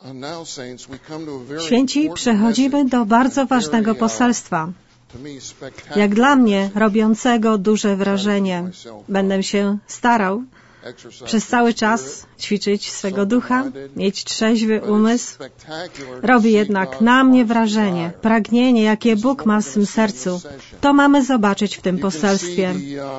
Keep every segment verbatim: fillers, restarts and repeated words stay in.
Święci, przechodzimy do bardzo ważnego poselstwa. Jak dla mnie, robiącego duże wrażenie. Będę się starał przez cały czas ćwiczyć swego ducha, mieć trzeźwy umysł. Robi jednak na mnie wrażenie, pragnienie, jakie Bóg ma w swym sercu. To mamy zobaczyć w tym poselstwie.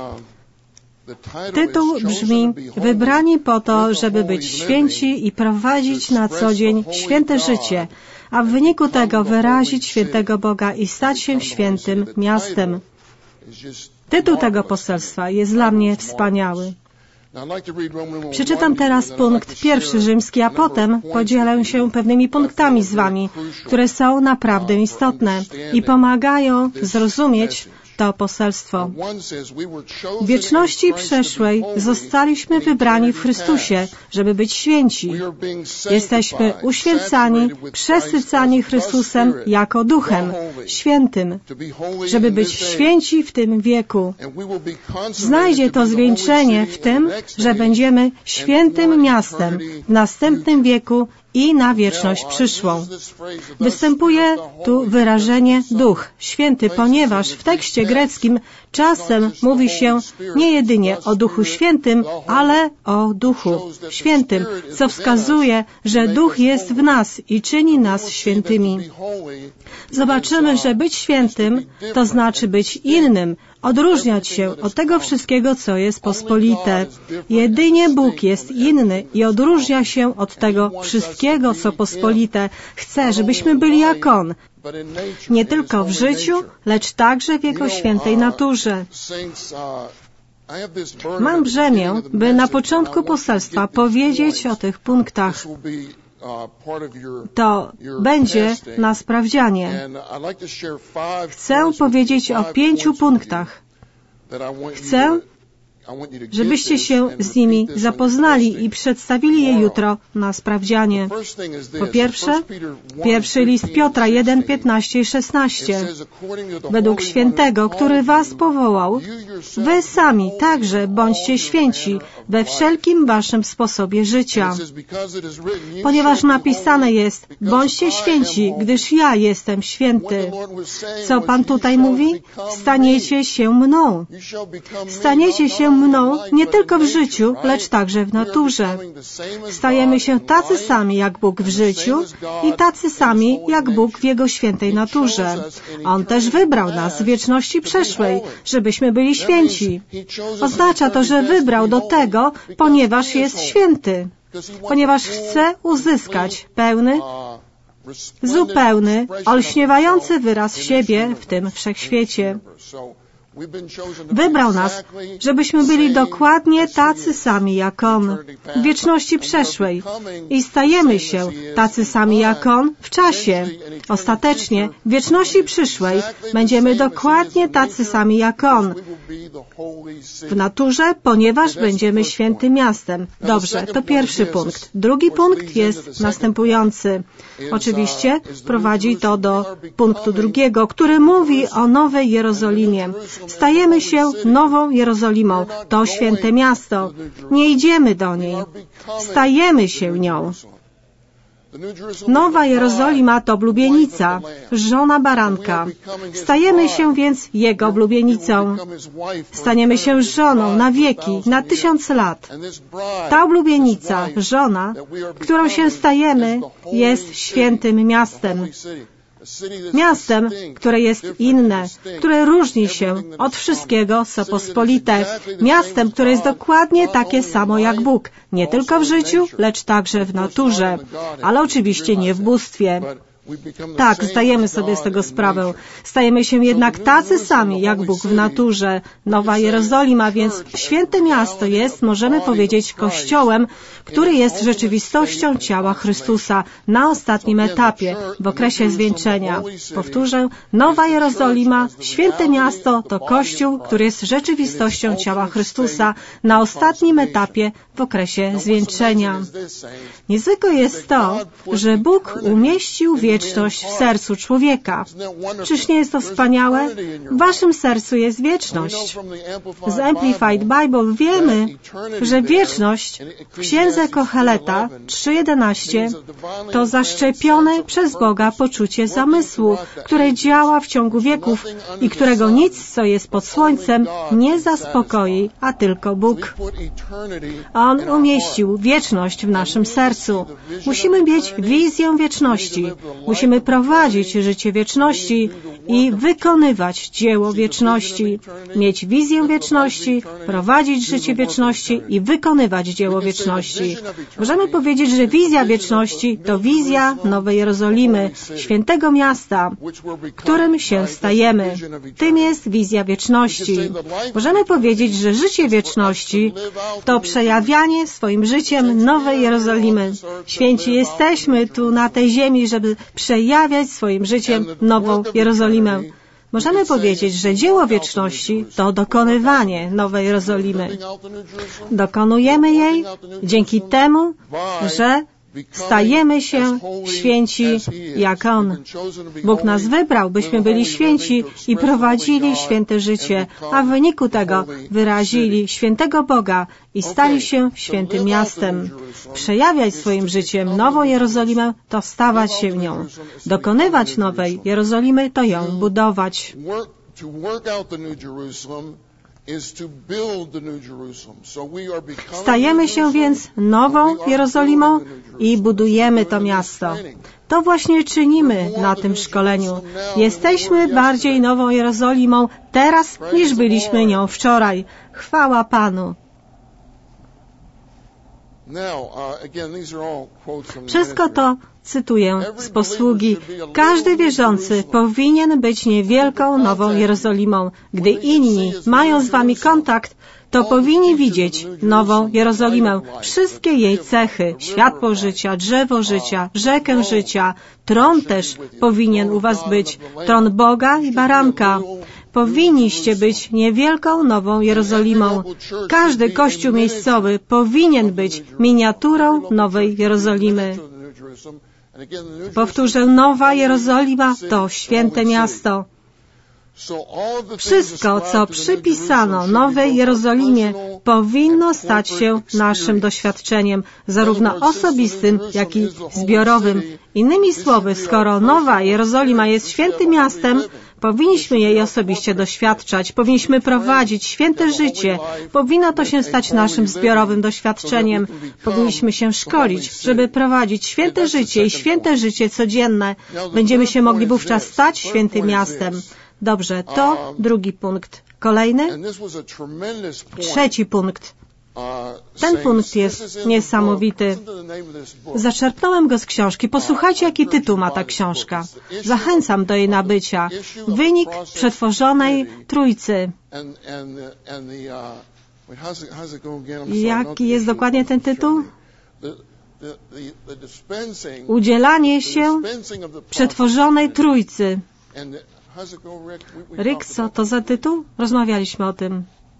Tytuł brzmi: Wybrani po to, żeby być święci i prowadzić na co dzień święte życie, a w wyniku tego wyrazić świętego Boga i stać się świętym miastem. Tytuł tego poselstwa jest dla mnie wspaniały. Przeczytam teraz punkt pierwszy rzymski, a potem podzielę się pewnymi punktami z Wami, które są naprawdę istotne i pomagają zrozumieć to poselstwo. W wieczności przeszłej zostaliśmy wybrani w Chrystusie, żeby być święci. Jesteśmy uświęcani, przesycani Chrystusem jako Duchem Świętym, żeby być święci w tym wieku. Znajdzie to zwieńczenie w tym, że będziemy świętym miastem w następnym wieku i na wieczność przyszłą. Występuje tu wyrażenie Duch Święty, ponieważ w tekście greckim czasem mówi się nie jedynie o Duchu Świętym, ale o Duchu Świętym, co wskazuje, że Duch jest w nas i czyni nas świętymi. Zobaczymy, że być świętym to znaczy być innym, odróżniać się od tego wszystkiego, co jest pospolite. Jedynie Bóg jest inny i odróżnia się od tego wszystkiego, co pospolite. Chce, żebyśmy byli jak On. Nie tylko w życiu, lecz także w Jego świętej naturze. Mam brzemię, by na początku poselstwa powiedzieć o tych punktach. To będzie na sprawdzianie. Chcę powiedzieć o pięciu punktach. Chcę, żebyście się z nimi zapoznali i przedstawili je jutro na sprawdzianie. Po pierwsze, pierwszy list Piotra jeden, piętnaście i szesnaście. Według świętego, który was powołał, wy sami także bądźcie święci we wszelkim waszym sposobie życia. Ponieważ napisane jest: bądźcie święci, gdyż ja jestem święty. Co Pan tutaj mówi? Staniecie się mną. Staniecie się mną nie tylko w życiu, lecz także w naturze. Stajemy się tacy sami jak Bóg w życiu i tacy sami jak Bóg w Jego świętej naturze. On też wybrał nas z wieczności przeszłej, żebyśmy byli święci. Oznacza to, że wybrał do tego, ponieważ jest święty. Ponieważ chce uzyskać pełny, zupełny, olśniewający wyraz siebie w tym wszechświecie. Wybrał nas, żebyśmy byli dokładnie tacy sami jak On w wieczności przeszłej i stajemy się tacy sami jak On w czasie. Ostatecznie w wieczności przyszłej będziemy dokładnie tacy sami jak On w naturze, ponieważ będziemy świętym miastem. Dobrze, to pierwszy punkt. Drugi punkt jest następujący. Oczywiście prowadzi to do punktu drugiego, który mówi o Nowej Jerozolimie. Stajemy się Nową Jerozolimą. To święte miasto. Nie idziemy do niej. Stajemy się nią. Nowa Jerozolima to oblubienica, żona baranka. Stajemy się więc Jego oblubienicą. Staniemy się żoną na wieki, na tysiąc lat. Ta oblubienica, żona, którą się stajemy, jest świętym miastem. Miastem, które jest inne, które różni się od wszystkiego, co pospolite. Miastem, które jest dokładnie takie samo jak Bóg. Nie tylko w życiu, lecz także w naturze. Ale oczywiście nie w bóstwie. Tak, zdajemy sobie z tego sprawę. Stajemy się jednak tacy sami, jak Bóg w naturze. Nowa Jerozolima, więc święte miasto jest, możemy powiedzieć, kościołem, który jest rzeczywistością ciała Chrystusa na ostatnim etapie, w okresie zwieńczenia. Powtórzę, Nowa Jerozolima, święte miasto to kościół, który jest rzeczywistością ciała Chrystusa na ostatnim etapie, w okresie zwieńczenia. Niezwykłe jest to, że Bóg umieścił wiek wieczność w sercu człowieka. Czyż nie jest to wspaniałe? W waszym sercu jest wieczność. Z Amplified Bible wiemy, że wieczność w Księdze Kocheleta trzy jedenaście to zaszczepione przez Boga poczucie zamysłu, które działa w ciągu wieków i którego nic, co jest pod słońcem, nie zaspokoi, a tylko Bóg. On umieścił wieczność w naszym sercu. Musimy mieć wizję wieczności. Musimy prowadzić życie wieczności i wykonywać dzieło wieczności. Mieć wizję wieczności, prowadzić życie wieczności i wykonywać dzieło wieczności. Możemy powiedzieć, że wizja wieczności to wizja Nowej Jerozolimy, świętego miasta, którym się stajemy. Tym jest wizja wieczności. Możemy powiedzieć, że życie wieczności to przejawianie swoim życiem Nowej Jerozolimy. Święci jesteśmy tu na tej ziemi, żeby przejawiać swoim życiem Nową Jerozolimę. Możemy powiedzieć, że dzieło wieczności to dokonywanie Nowej Jerozolimy. Dokonujemy jej dzięki temu, że stajemy się święci jak On. Bóg nas wybrał, byśmy byli święci i prowadzili święte życie, a w wyniku tego wyrazili świętego Boga i stali się świętym miastem. Przejawiać swoim życiem Nową Jerozolimę to stawać się w nią. Dokonywać Nowej Jerozolimy to ją budować. Stajemy się więc Nową Jerozolimą i budujemy to miasto. To właśnie czynimy na tym szkoleniu. Jesteśmy bardziej Nową Jerozolimą teraz, niż byliśmy nią wczoraj. Chwała Panu. Wszystko to cytuję z posługi. Każdy wierzący powinien być niewielką Nową Jerozolimą. Gdy inni mają z wami kontakt, to powinni widzieć Nową Jerozolimę, wszystkie jej cechy, światło życia, drzewo życia, rzekę życia. Tron też powinien u was być, tron Boga i Baranka. Powinniście być niewielką Nową Jerozolimą. Każdy kościół miejscowy powinien być miniaturą Nowej Jerozolimy. Powtórzę, Nowa Jerozolima to święte miasto. Wszystko, co przypisano Nowej Jerozolimie, powinno stać się naszym doświadczeniem, zarówno osobistym, jak i zbiorowym. Innymi słowy, skoro Nowa Jerozolima jest świętym miastem, powinniśmy jej osobiście doświadczać, powinniśmy prowadzić święte życie, powinno to się stać naszym zbiorowym doświadczeniem, powinniśmy się szkolić, żeby prowadzić święte życie i święte życie codzienne. Będziemy się mogli wówczas stać świętym miastem. Dobrze, to drugi punkt. Kolejny? Trzeci punkt. Ten punkt jest niesamowity. Zaczerpnąłem go z książki. Posłuchajcie, jaki tytuł ma ta książka. Zachęcam do jej nabycia. Wynik przetworzonej Trójcy. Jaki jest dokładnie ten tytuł? Udzielanie się przetworzonej Trójcy. Rick, co to za tytuł? Rozmawialiśmy o tym.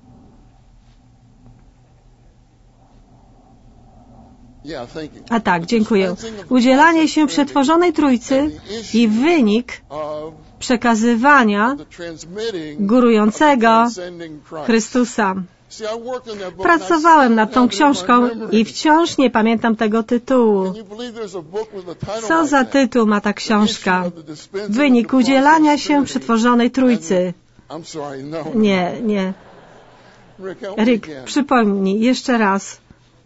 A tak, dziękuję. Udzielanie się przetworzonej Trójcy i wynik przekazywania górującego Chrystusa. Pracowałem nad tą książką i wciąż nie pamiętam tego tytułu. Co za tytuł ma ta książka? Wynik udzielania się przetworzonej Trójcy. Nie, nie. Rick, przypomnij jeszcze raz.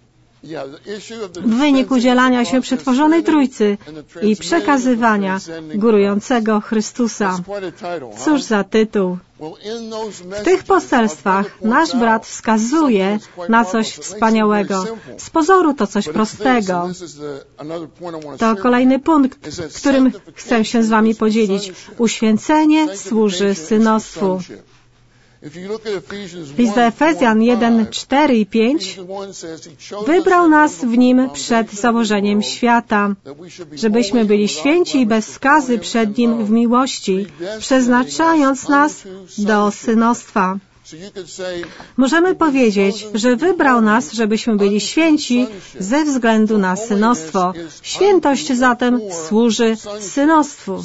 Wynik udzielania się przetworzonej Trójcy i przekazywania górującego Chrystusa. Cóż za tytuł. W tych poselstwach nasz brat wskazuje na coś wspaniałego. Z pozoru to coś prostego. To kolejny punkt, którym chcę się z wami podzielić. Uświęcenie służy synostwu. List do Efezjan jeden, cztery i pięć wybrał nas w nim przed założeniem świata, żebyśmy byli święci i bez skazy przed Nim w miłości, przeznaczając nas do synostwa. Możemy powiedzieć, że wybrał nas, żebyśmy byli święci ze względu na synostwo. Świętość zatem służy synostwu.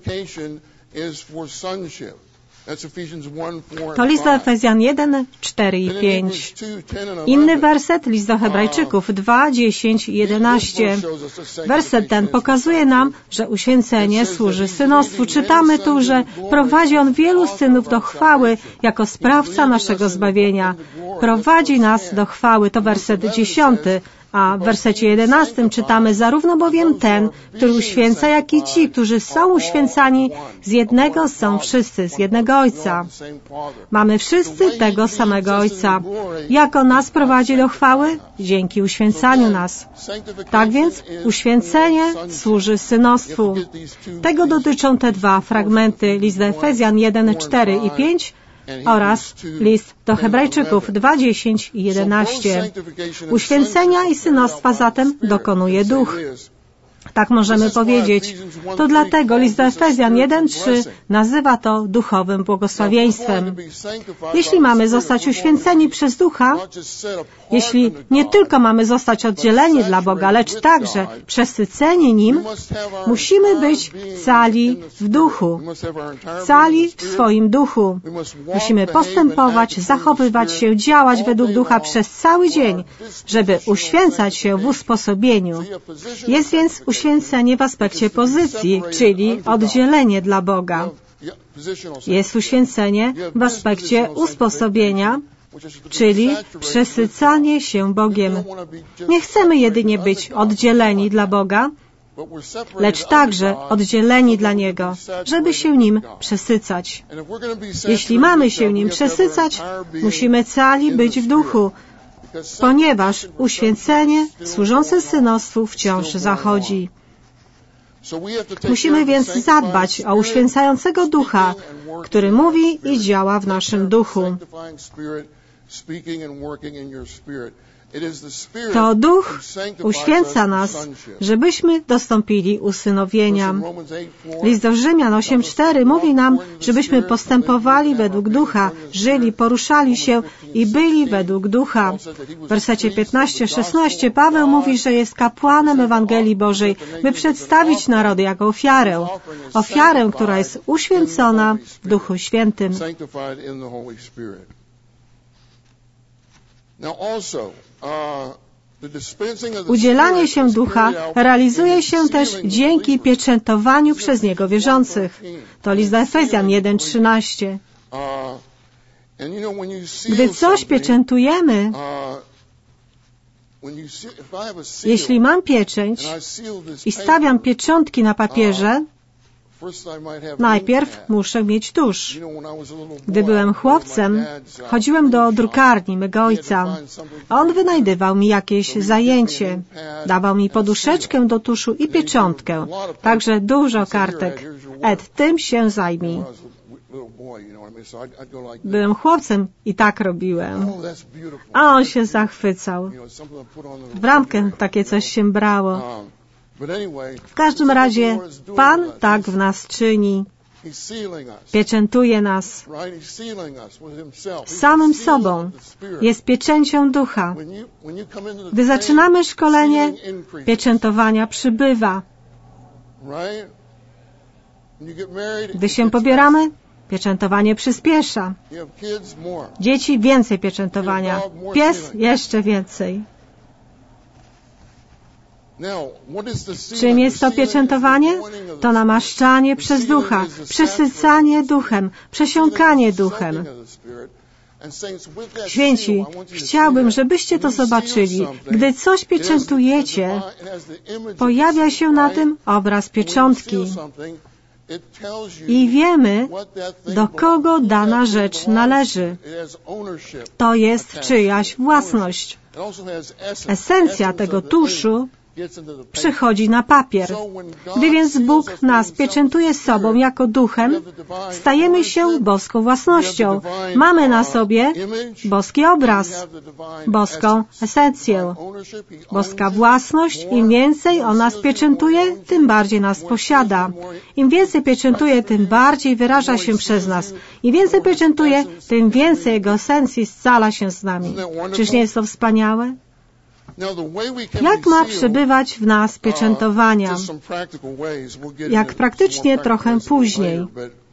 To list do Efezjan jeden, cztery i pięć. Inny werset, list do Hebrajczyków dwa, dziesięć i jedenaście. Werset ten pokazuje nam, że uświęcenie służy synostwu. Czytamy tu, że prowadzi on wielu synów do chwały jako sprawca naszego zbawienia. Prowadzi nas do chwały. To werset dziesiąty. A w wersecie jedenastym czytamy, zarówno bowiem ten, który uświęca, jak i ci, którzy są uświęcani, z jednego są wszyscy, z jednego Ojca. Mamy wszyscy tego samego Ojca. Jak On nas prowadzi do chwały? Dzięki uświęcaniu nas. Tak więc uświęcenie służy synostwu. Tego dotyczą te dwa fragmenty, list do Efezjan jeden, cztery i pięć, oraz list do Hebrajczyków dwa, dziesięć i jedenaście. Uświęcenia i synostwa zatem dokonuje Duch. Tak możemy powiedzieć. To dlatego list do Efezjan jeden, trzy nazywa to duchowym błogosławieństwem. Jeśli mamy zostać uświęceni przez Ducha, jeśli nie tylko mamy zostać oddzieleni dla Boga, lecz także przesyceni Nim, musimy być cali w duchu, cali w swoim duchu. Musimy postępować, zachowywać się, działać według Ducha przez cały dzień, żeby uświęcać się w usposobieniu. Jest więc uświęcenie w aspekcie pozycji, czyli oddzielenie dla Boga. Jest uświęcenie w aspekcie usposobienia, czyli przesycanie się Bogiem. Nie chcemy jedynie być oddzieleni dla Boga, lecz także oddzieleni dla Niego, żeby się Nim przesycać. Jeśli mamy się Nim przesycać, musimy cali być w duchu, ponieważ uświęcenie służące synostwu wciąż zachodzi. Musimy więc zadbać o uświęcającego Ducha, który mówi i działa w naszym duchu. To Duch uświęca nas, żebyśmy dostąpili usynowienia. List do Rzymian osiem, cztery mówi nam, żebyśmy postępowali według Ducha, żyli, poruszali się i byli według Ducha. W wersecie piętnaście, szesnaście Paweł mówi, że jest kapłanem Ewangelii Bożej, by przedstawić narody jako ofiarę. Ofiarę, która jest uświęcona w Duchu Świętym. Udzielanie się Ducha realizuje się też dzięki pieczętowaniu przez Niego wierzących. To list do Efezjan jeden, trzynaście. Gdy coś pieczętujemy, jeśli mam pieczęć i stawiam pieczątki na papierze, najpierw muszę mieć tusz. Gdy byłem chłopcem, chodziłem do drukarni mego ojca. On wynajdywał mi jakieś zajęcie. Dawał mi poduszeczkę do tuszu i pieczątkę. Także dużo kartek. Ed, tym się zajmij. Byłem chłopcem i tak robiłem. A on się zachwycał. W ramkę takie coś się brało. W każdym razie Pan tak w nas czyni. Pieczętuje nas samym sobą. Jest pieczęcią Ducha. Gdy zaczynamy szkolenie, pieczętowania przybywa. Gdy się pobieramy, pieczętowanie przyspiesza. Dzieci więcej pieczętowania. Pies jeszcze więcej. Czym jest to pieczętowanie? To namaszczanie przez Ducha, przesycanie Duchem, przesiąkanie Duchem. Święci, chciałbym, żebyście to zobaczyli. Gdy coś pieczętujecie, pojawia się na tym obraz pieczątki. I wiemy, do kogo dana rzecz należy. To jest czyjaś własność. Esencja tego tuszu przechodzi na papier. Gdy więc Bóg nas pieczętuje sobą jako duchem, stajemy się boską własnością. Mamy na sobie boski obraz, boską esencję, boska własność. Im więcej On nas pieczętuje, tym bardziej nas posiada. Im więcej pieczętuje, tym bardziej wyraża się przez nas. Im więcej pieczętuje, tym więcej Jego esencji scala się z nami. Czyż nie jest to wspaniałe? Jak ma przebywać w nas pieczętowania? Jak praktycznie trochę później.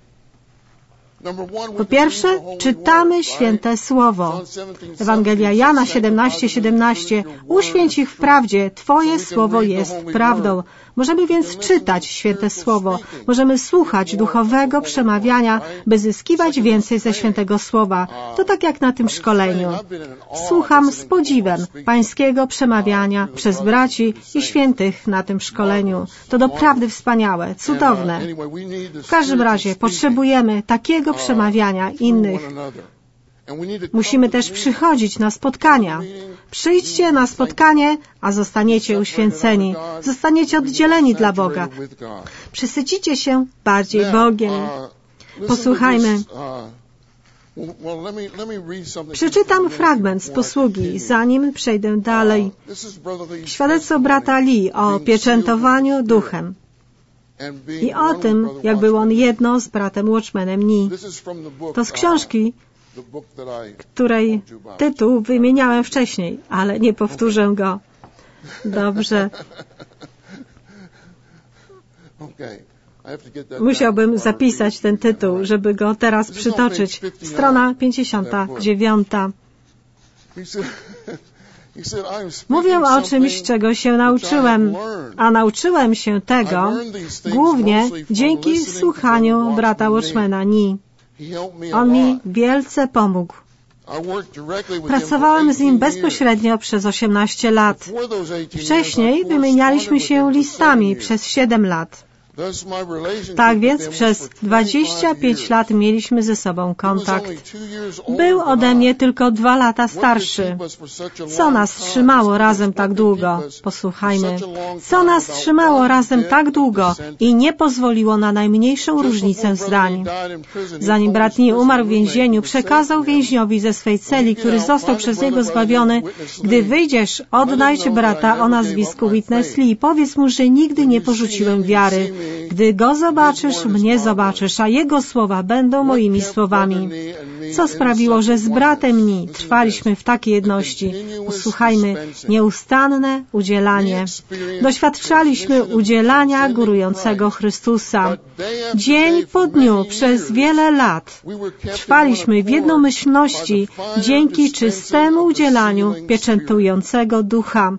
Po pierwsze, czytamy Święte Słowo. Ewangelia Jana siedemnaście siedemnaście. Uświęć ich w prawdzie, Twoje Słowo jest prawdą. Możemy więc czytać Święte Słowo. Możemy słuchać duchowego przemawiania, by zyskiwać więcej ze Świętego Słowa. To tak jak na tym szkoleniu. Słucham z podziwem Pańskiego przemawiania przez braci i świętych na tym szkoleniu. To doprawdy wspaniałe, cudowne. W każdym razie potrzebujemy takiego przemawiania innych. Musimy też przychodzić na spotkania. Przyjdźcie na spotkanie, a zostaniecie uświęceni. Zostaniecie oddzieleni dla Boga. Przesycicie się bardziej Bogiem. Posłuchajmy. Przeczytam fragment z posługi, zanim przejdę dalej. Świadectwo brata Lee o pieczętowaniu duchem i o tym, jak był on jedno z bratem Watchmanem Nee. To z książki, której tytuł wymieniałem wcześniej, ale nie powtórzę go. Dobrze. Musiałbym zapisać ten tytuł, żeby go teraz przytoczyć. Strona pięćdziesiąta dziewiąta. Mówię o czymś, czego się nauczyłem, a nauczyłem się tego głównie dzięki słuchaniu brata Watchmana Nee. On mi wielce pomógł. Pracowałem z nim bezpośrednio przez osiemnaście lat. Wcześniej wymienialiśmy się listami przez siedem lat. Tak więc przez dwadzieścia pięć lat mieliśmy ze sobą kontakt. Był ode mnie tylko dwa lata starszy. Co nas trzymało razem tak długo? Posłuchajmy. Co nas trzymało razem tak długo i nie pozwoliło na najmniejszą różnicę zdań? Zanim brat Nee umarł w więzieniu, przekazał więźniowi ze swej celi, który został przez niego zbawiony: gdy wyjdziesz, odnajdź brata o nazwisku Witness Lee. Powiedz mu, że nigdy nie porzuciłem wiary. Gdy go zobaczysz, mnie zobaczysz, a jego słowa będą moimi słowami. Co sprawiło, że z bratem Nee trwaliśmy w takiej jedności? Usłuchajmy, nieustanne udzielanie. Doświadczaliśmy udzielania górującego Chrystusa. Dzień po dniu, przez wiele lat trwaliśmy w jednomyślności dzięki czystemu udzielaniu pieczętującego Ducha.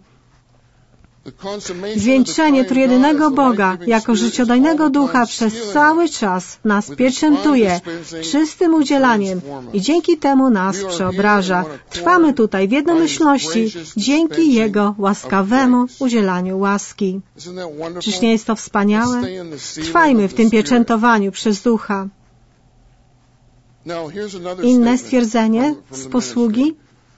Zwieńczenie trójjedynego Boga jako życiodajnego Ducha przez cały czas nas pieczętuje czystym udzielaniem i dzięki temu nas przeobraża. Trwamy tutaj w jednomyślności dzięki Jego łaskawemu udzielaniu łaski. Czyż nie jest to wspaniałe? Trwajmy w tym pieczętowaniu przez Ducha. Inne stwierdzenie z posługi?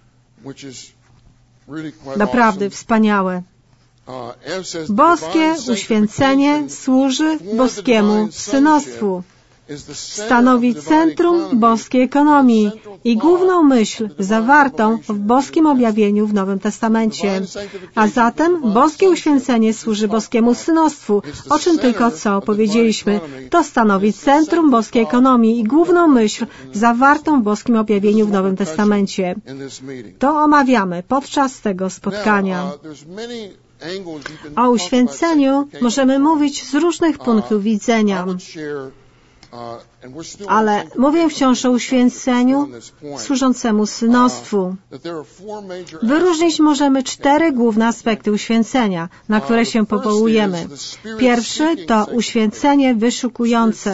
Naprawdę wspaniałe. Boskie uświęcenie służy boskiemu synostwu. Stanowi centrum boskiej ekonomii i główną myśl zawartą w boskim objawieniu w Nowym Testamencie. A zatem boskie uświęcenie służy boskiemu synostwu, o czym tylko co powiedzieliśmy. To stanowi centrum boskiej ekonomii i główną myśl zawartą w boskim objawieniu w Nowym Testamencie. To omawiamy podczas tego spotkania. O uświęceniu możemy mówić z różnych punktów widzenia, ale mówię wciąż o uświęceniu służącemu synostwu. Wyróżnić możemy cztery główne aspekty uświęcenia, na które się powołujemy. Pierwszy to uświęcenie wyszukujące.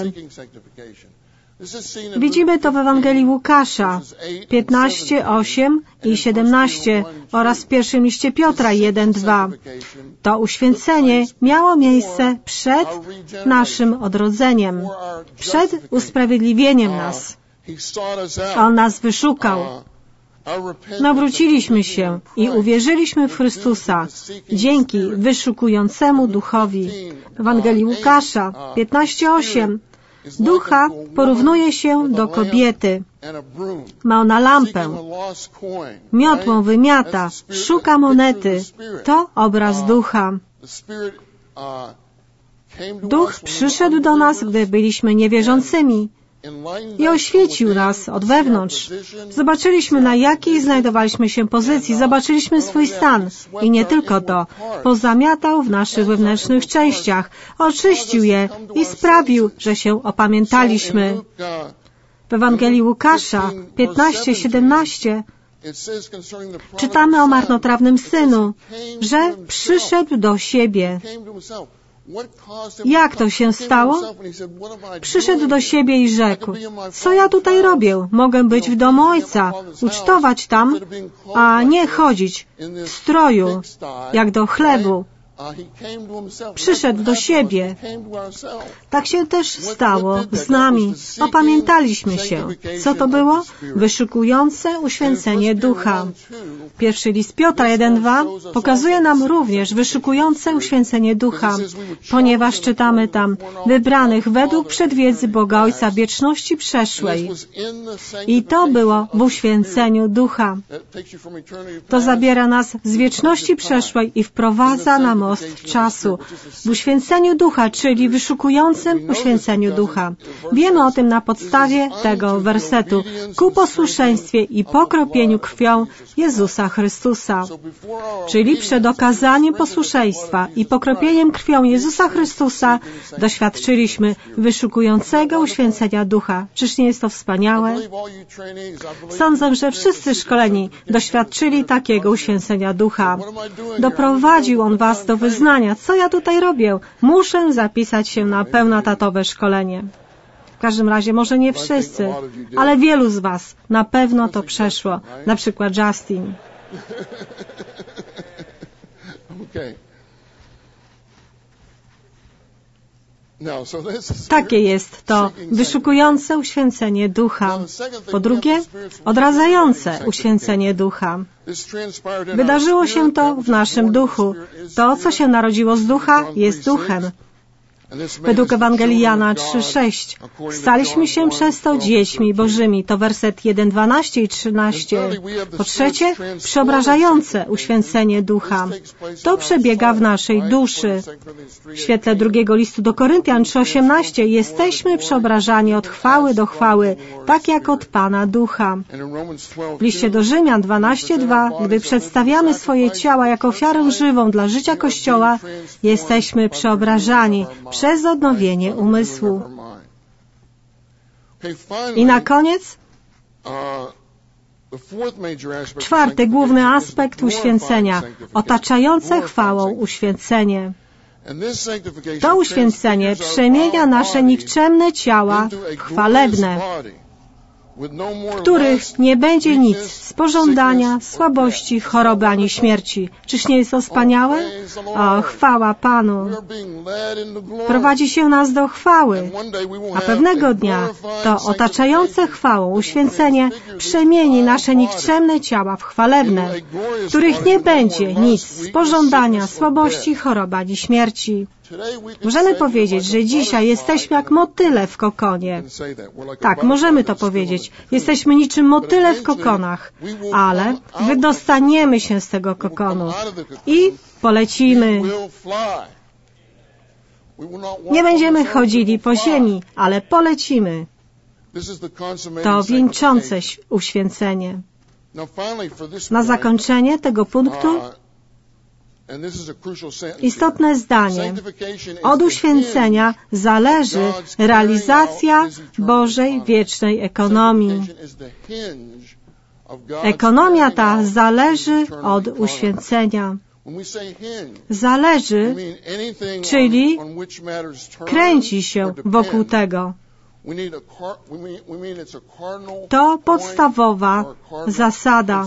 Widzimy to w Ewangelii Łukasza piętnaście, osiem i siedemnaście oraz w pierwszym liście Piotra jeden, dwa. To uświęcenie miało miejsce przed naszym odrodzeniem, przed usprawiedliwieniem nas. On nas wyszukał. Nawróciliśmy się i uwierzyliśmy w Chrystusa dzięki wyszukującemu duchowi. W Ewangelii Łukasza piętnaście osiem ducha porównuje się do kobiety. Ma ona lampę, miotłą wymiata, szuka monety. To obraz ducha. Duch przyszedł do nas, gdy byliśmy niewierzącymi i oświecił nas od wewnątrz. Zobaczyliśmy, na jakiej znajdowaliśmy się pozycji, zobaczyliśmy swój stan i nie tylko to. Pozamiatał w naszych wewnętrznych częściach, oczyścił je i sprawił, że się opamiętaliśmy. W Ewangelii Łukasza piętnaście siedemnaście czytamy o marnotrawnym synu, że przyszedł do siebie. Jak to się stało? Przyszedł do siebie i rzekł, co ja tutaj robię? Mogę być w domu Ojca, ucztować tam, a nie chodzić w stroju, jak do chlebu. Przyszedł do siebie. Tak się też stało z nami. Opamiętaliśmy się. Co to było? Wyszukujące uświęcenie ducha. Pierwszy list Piotra jeden dwa pokazuje nam również wyszukujące uświęcenie ducha, ponieważ czytamy tam wybranych według przedwiedzy Boga Ojca wieczności przeszłej. I to było w uświęceniu ducha. To zabiera nas z wieczności przeszłej i wprowadza na most czasu. W uświęceniu ducha, czyli wyszukującym uświęceniu ducha. Wiemy o tym na podstawie tego wersetu. Ku posłuszeństwie i pokropieniu krwią Jezusa Chrystusa. Czyli przed okazaniem posłuszeństwa i pokropieniem krwią Jezusa Chrystusa doświadczyliśmy wyszukującego uświęcenia ducha. Czyż nie jest to wspaniałe? Sądzę, że wszyscy szkoleni doświadczyli takiego uświęcenia ducha. Doprowadził on was do wyznania. Co ja tutaj robię? Muszę zapisać się na pełnotatowe szkolenie. W każdym razie, może nie wszyscy, ale wielu z was na pewno to przeszło. Na przykład Justin. Takie jest to wyszukujące uświęcenie ducha. Po drugie, odradzające uświęcenie ducha. Wydarzyło się to w naszym duchu. To, co się narodziło z ducha, jest duchem. Według Ewangelii Jana trzy sześć. Staliśmy się przez to dziećmi bożymi. To werset jeden, dwanaście i trzynaście. Po trzecie, przeobrażające uświęcenie ducha. To przebiega w naszej duszy. W świetle drugiego listu do Koryntian trzy osiemnaście. Jesteśmy przeobrażani od chwały do chwały, tak jak od Pana Ducha. W liście do Rzymian dwanaście dwa. Gdy przedstawiamy swoje ciała jako ofiarę żywą dla życia Kościoła, jesteśmy przeobrażani przez odnowienie umysłu. I na koniec czwarty główny aspekt uświęcenia, otaczające chwałą uświęcenie. To uświęcenie przemienia nasze nikczemne ciała w chwalebne, w których nie będzie nic z pożądania, słabości, choroby ani śmierci. Czyż nie jest to wspaniałe? O, chwała Panu! Prowadzi się nas do chwały, a pewnego dnia to otaczające chwałą uświęcenie przemieni nasze nikczemne ciała w chwalebne, w których nie będzie nic z pożądania, słabości, choroby ani śmierci. Możemy powiedzieć, że dzisiaj jesteśmy jak motyle w kokonie. Tak, możemy to powiedzieć. Jesteśmy niczym motyle w kokonach, ale wydostaniemy się z tego kokonu i polecimy. Nie będziemy chodzili po ziemi, ale polecimy. To wieńczące uświęcenie. Na zakończenie tego punktu istotne zdanie. Od uświęcenia zależy realizacja Bożej wiecznej ekonomii. Ekonomia ta zależy od uświęcenia. Zależy, czyli kręci się wokół tego. To podstawowa zasada.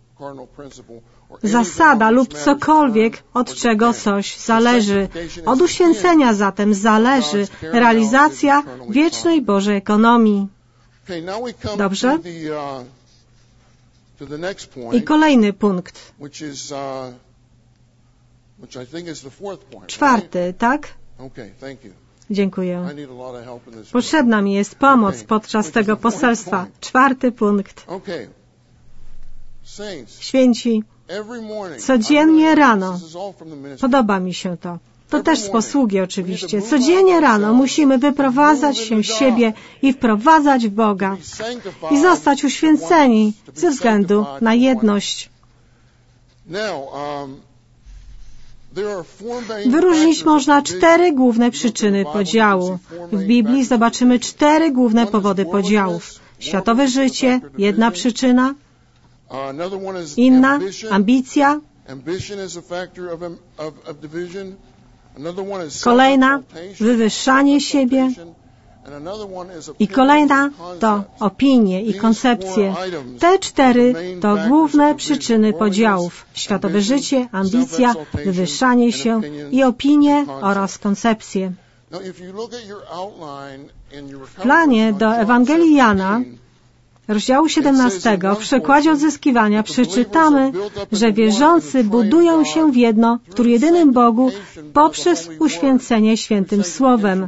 Zasada lub cokolwiek, od czego coś zależy. Od uświęcenia zatem zależy realizacja wiecznej Bożej ekonomii. Dobrze? I kolejny punkt. Czwarty, tak? Dziękuję. Potrzebna mi jest pomoc podczas tego poselstwa. Czwarty punkt. Święci, codziennie rano, podoba mi się to, to też z posługi oczywiście, codziennie rano musimy wyprowadzać się z siebie i wprowadzać w Boga i zostać uświęceni ze względu na jedność. Wyróżnić można cztery główne przyczyny podziału. W Biblii zobaczymy cztery główne powody podziałów. Światowe życie, jedna przyczyna. Inna, ambicja. Kolejna, wywyższanie siebie. I kolejna to opinie i koncepcje. Te cztery to główne przyczyny podziałów. Światowe życie, ambicja, wywyższanie się i opinie oraz koncepcje. W planie do Ewangelii Jana, rozdziału siedemnastego, w przekładzie odzyskiwania przeczytamy, że wierzący budują się w jedno w trójjedynym Bogu poprzez uświęcenie świętym Słowem.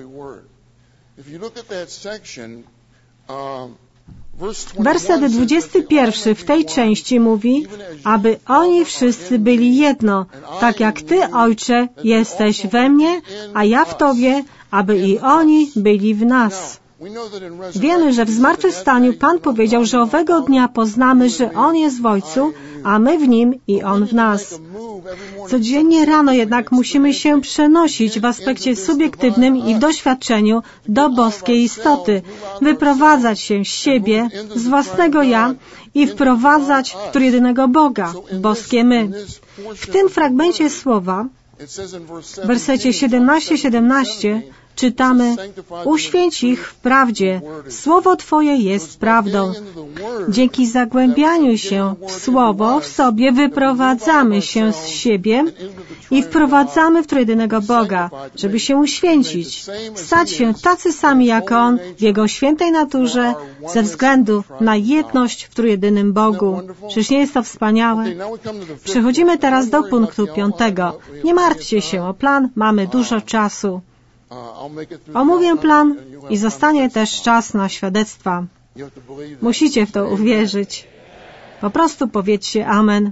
Werset dwudziesty pierwszy w tej części mówi, aby oni wszyscy byli jedno, tak jak Ty, Ojcze, jesteś we mnie, a ja w Tobie, aby i oni byli w nas. Wiemy, że w zmartwychwstaniu Pan powiedział, że owego dnia poznamy, że On jest w Ojcu, a my w Nim i On w nas. Codziennie rano jednak musimy się przenosić w aspekcie subiektywnym i w doświadczeniu do boskiej istoty, wyprowadzać się z siebie, z własnego ja i wprowadzać w trójjedynego Boga, boskie my. W tym fragmencie słowa, w wersecie siedemnaście siedemnaście, czytamy: uświęć ich w prawdzie, Słowo Twoje jest prawdą. Dzięki zagłębianiu się w Słowo w sobie wyprowadzamy się z siebie i wprowadzamy w trójjedynego Boga, żeby się uświęcić, stać się tacy sami jak On w Jego świętej naturze ze względu na jedność w trójjedynym Bogu. Czyż nie jest to wspaniałe? Przechodzimy teraz do punktu piątego. Nie martwcie się o plan, mamy dużo czasu. Omówię plan i zostanie też czas na świadectwa. Musicie w to uwierzyć. Po prostu powiedzcie amen.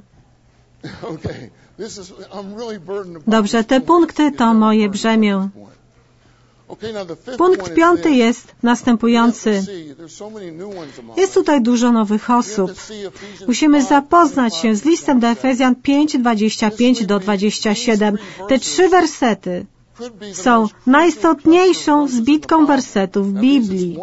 Dobrze, te punkty to moje brzemię. Punkt piąty jest następujący. Jest tutaj dużo nowych osób. Musimy zapoznać się z listem do Efezjan pięć, dwadzieścia pięć do dwudziestego siódmego. Te trzy wersety są najistotniejszą zbitką wersetów w Biblii,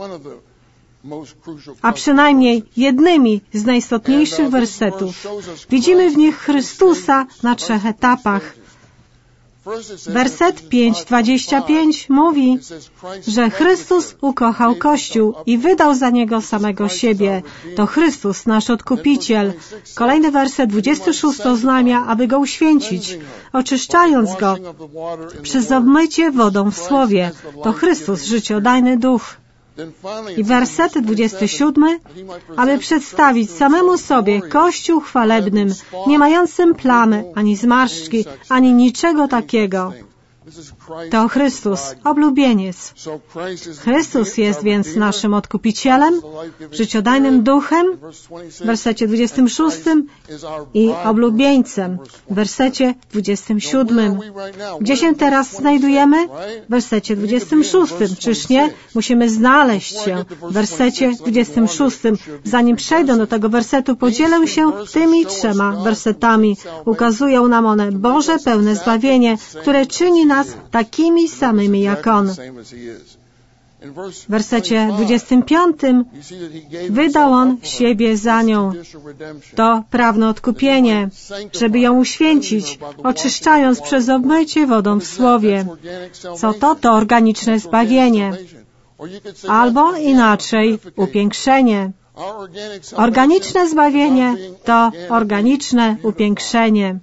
a przynajmniej jednymi z najistotniejszych wersetów. Widzimy w nich Chrystusa na trzech etapach. Werset pięć, dwadzieścia pięć mówi, że Chrystus ukochał Kościół i wydał za niego samego siebie. To Chrystus, nasz Odkupiciel. Kolejny werset dwudziesty szósty oznamia, aby go uświęcić, oczyszczając go przez obmycie wodą w Słowie. To Chrystus, życiodajny Duch. I werset dwudziesty siódmy, aby przedstawić samemu sobie Kościół chwalebnym, nie mającym plamy, ani zmarszczki, ani niczego takiego. To Chrystus, oblubieniec. Chrystus jest więc naszym Odkupicielem, życiodajnym Duchem, w wersecie dwudziestym szóstym i oblubieńcem, w wersecie dwudziestym siódmym. Gdzie się teraz znajdujemy? W wersecie dwudziestym szóstym. Czyż nie? Musimy znaleźć się w wersecie dwudziestym szóstym. Zanim przejdę do tego wersetu, podzielę się tymi trzema wersetami. Ukazują nam one Boże pełne zbawienie, które czyni nas takimi samymi jak On. W wersecie dwudziestym piątym wydał On siebie za nią. To prawne odkupienie, żeby ją uświęcić, oczyszczając przez obmycie wodą w Słowie. Co to? To organiczne zbawienie. Albo inaczej, upiększenie. Organiczne zbawienie to organiczne upiększenie.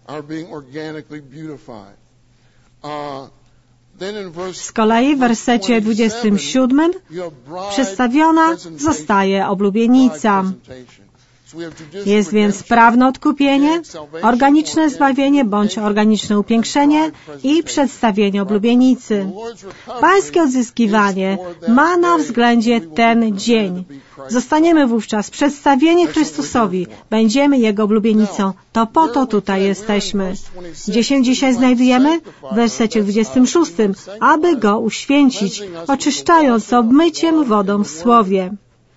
Z kolei w wersecie dwudziestym siódmym przedstawiona zostaje oblubienica. Jest więc prawne odkupienie, organiczne zbawienie bądź organiczne upiększenie i przedstawienie oblubienicy. Pańskie odzyskiwanie ma na względzie ten dzień. Zostaniemy wówczas przedstawieni Chrystusowi. Będziemy Jego oblubienicą. To po to tutaj jesteśmy. Gdzie się dzisiaj znajdujemy? W wersecie dwudziestym szóstym. Aby Go uświęcić, oczyszczając obmyciem wodą w Słowie.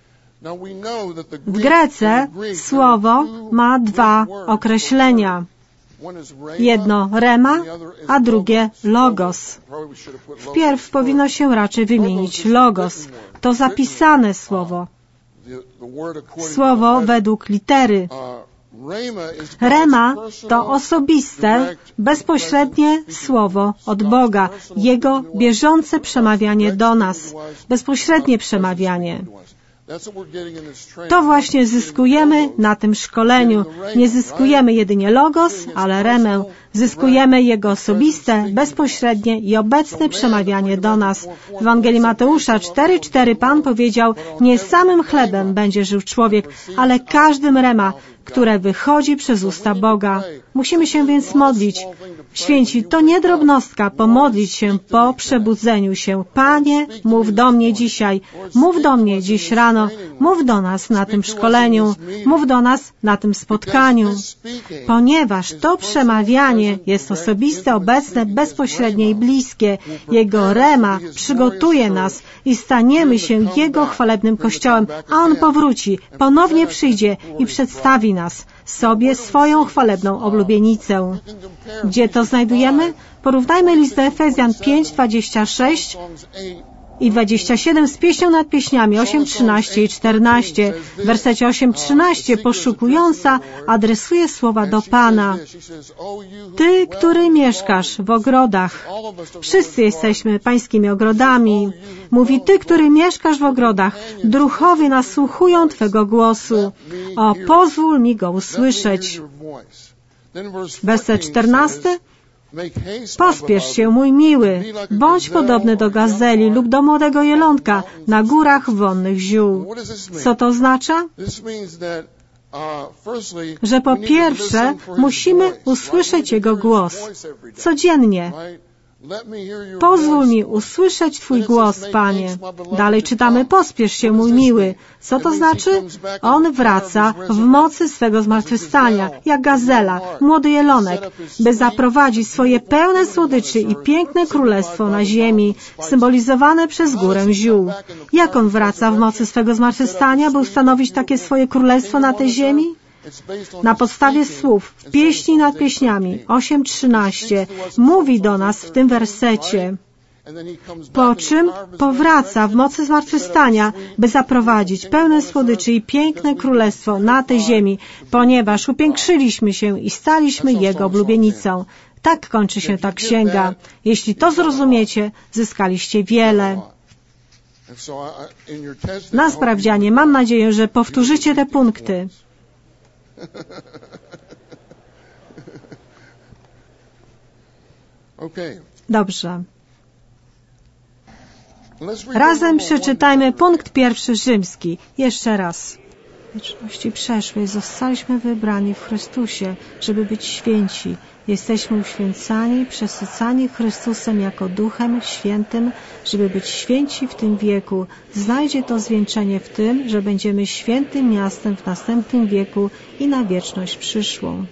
W Grece słowo ma dwa określenia. Jedno rema, a drugie logos. Wpierw powinno się raczej wymienić logos. To zapisane słowo. Słowo według litery. Rema to osobiste, bezpośrednie słowo od Boga. Jego bieżące przemawianie do nas. Bezpośrednie przemawianie. To właśnie zyskujemy na tym szkoleniu. Nie zyskujemy jedynie logos, ale remę. Zyskujemy Jego osobiste, bezpośrednie i obecne przemawianie do nas. W Ewangelii Mateusza cztery cztery Pan powiedział: nie samym chlebem będzie żył człowiek, ale każdym rema, które wychodzi przez usta Boga. Musimy się więc modlić. Święci, to nie drobnostka pomodlić się po przebudzeniu się. Panie, mów do mnie dzisiaj, mów do mnie dziś rano, mów do nas na tym szkoleniu, mów do nas na tym spotkaniu. Ponieważ to przemawianie jest osobiste, obecne, bezpośrednie i bliskie. Jego rema przygotuje nas i staniemy się Jego chwalebnym Kościołem, a On powróci, ponownie przyjdzie i przedstawi nas sobie swoją chwalebną oblubienicę. Gdzie to znajdujemy? Porównajmy list do Efezjan pięć, dwadzieścia sześć i dwadzieścia siedem z pieśnią nad pieśniami osiem, trzynaście i czternaście. W wersecie osiem, trzynaście poszukująca adresuje słowa do Pana. Ty, który mieszkasz w ogrodach. Wszyscy jesteśmy pańskimi ogrodami. Mówi: Ty, który mieszkasz w ogrodach, druchowie nasłuchują Twego głosu. O, pozwól mi go usłyszeć. Werset czternasty. Pospiesz się, mój miły, bądź podobny do gazeli lub do młodego jelonka na górach wonnych ziół. Co to oznacza? Że po pierwsze musimy usłyszeć Jego głos codziennie. Pozwól mi usłyszeć Twój głos, Panie. Dalej czytamy: pospiesz się, mój miły. Co to znaczy? On wraca w mocy swego zmartwychwstania, jak gazela, młody jelonek, by zaprowadzić swoje pełne słodyczy i piękne królestwo na ziemi, symbolizowane przez górę ziół. Jak On wraca w mocy swego zmartwychwstania, by ustanowić takie swoje królestwo na tej ziemi? Na podstawie słów w pieśni nad pieśniami osiem trzynaście mówi do nas w tym wersecie: po czym powraca w mocy zmartwychwstania, by zaprowadzić pełne słodyczy i piękne królestwo na tej ziemi, ponieważ upiększyliśmy się i staliśmy Jego oblubienicą. Tak kończy się ta księga. Jeśli to zrozumiecie, zyskaliście wiele. Na sprawdzianie mam nadzieję, że powtórzycie te punkty. Dobrze. Razem przeczytajmy punkt pierwszy rzymski. Jeszcze raz. W wieczności przeszłej zostaliśmy wybrani w Chrystusie, żeby być święci. Jesteśmy uświęcani, przesycani Chrystusem jako Duchem Świętym, żeby być święci w tym wieku. Znajdzie to zwieńczenie w tym, że będziemy świętym miastem w następnym wieku i na wieczność przyszłą.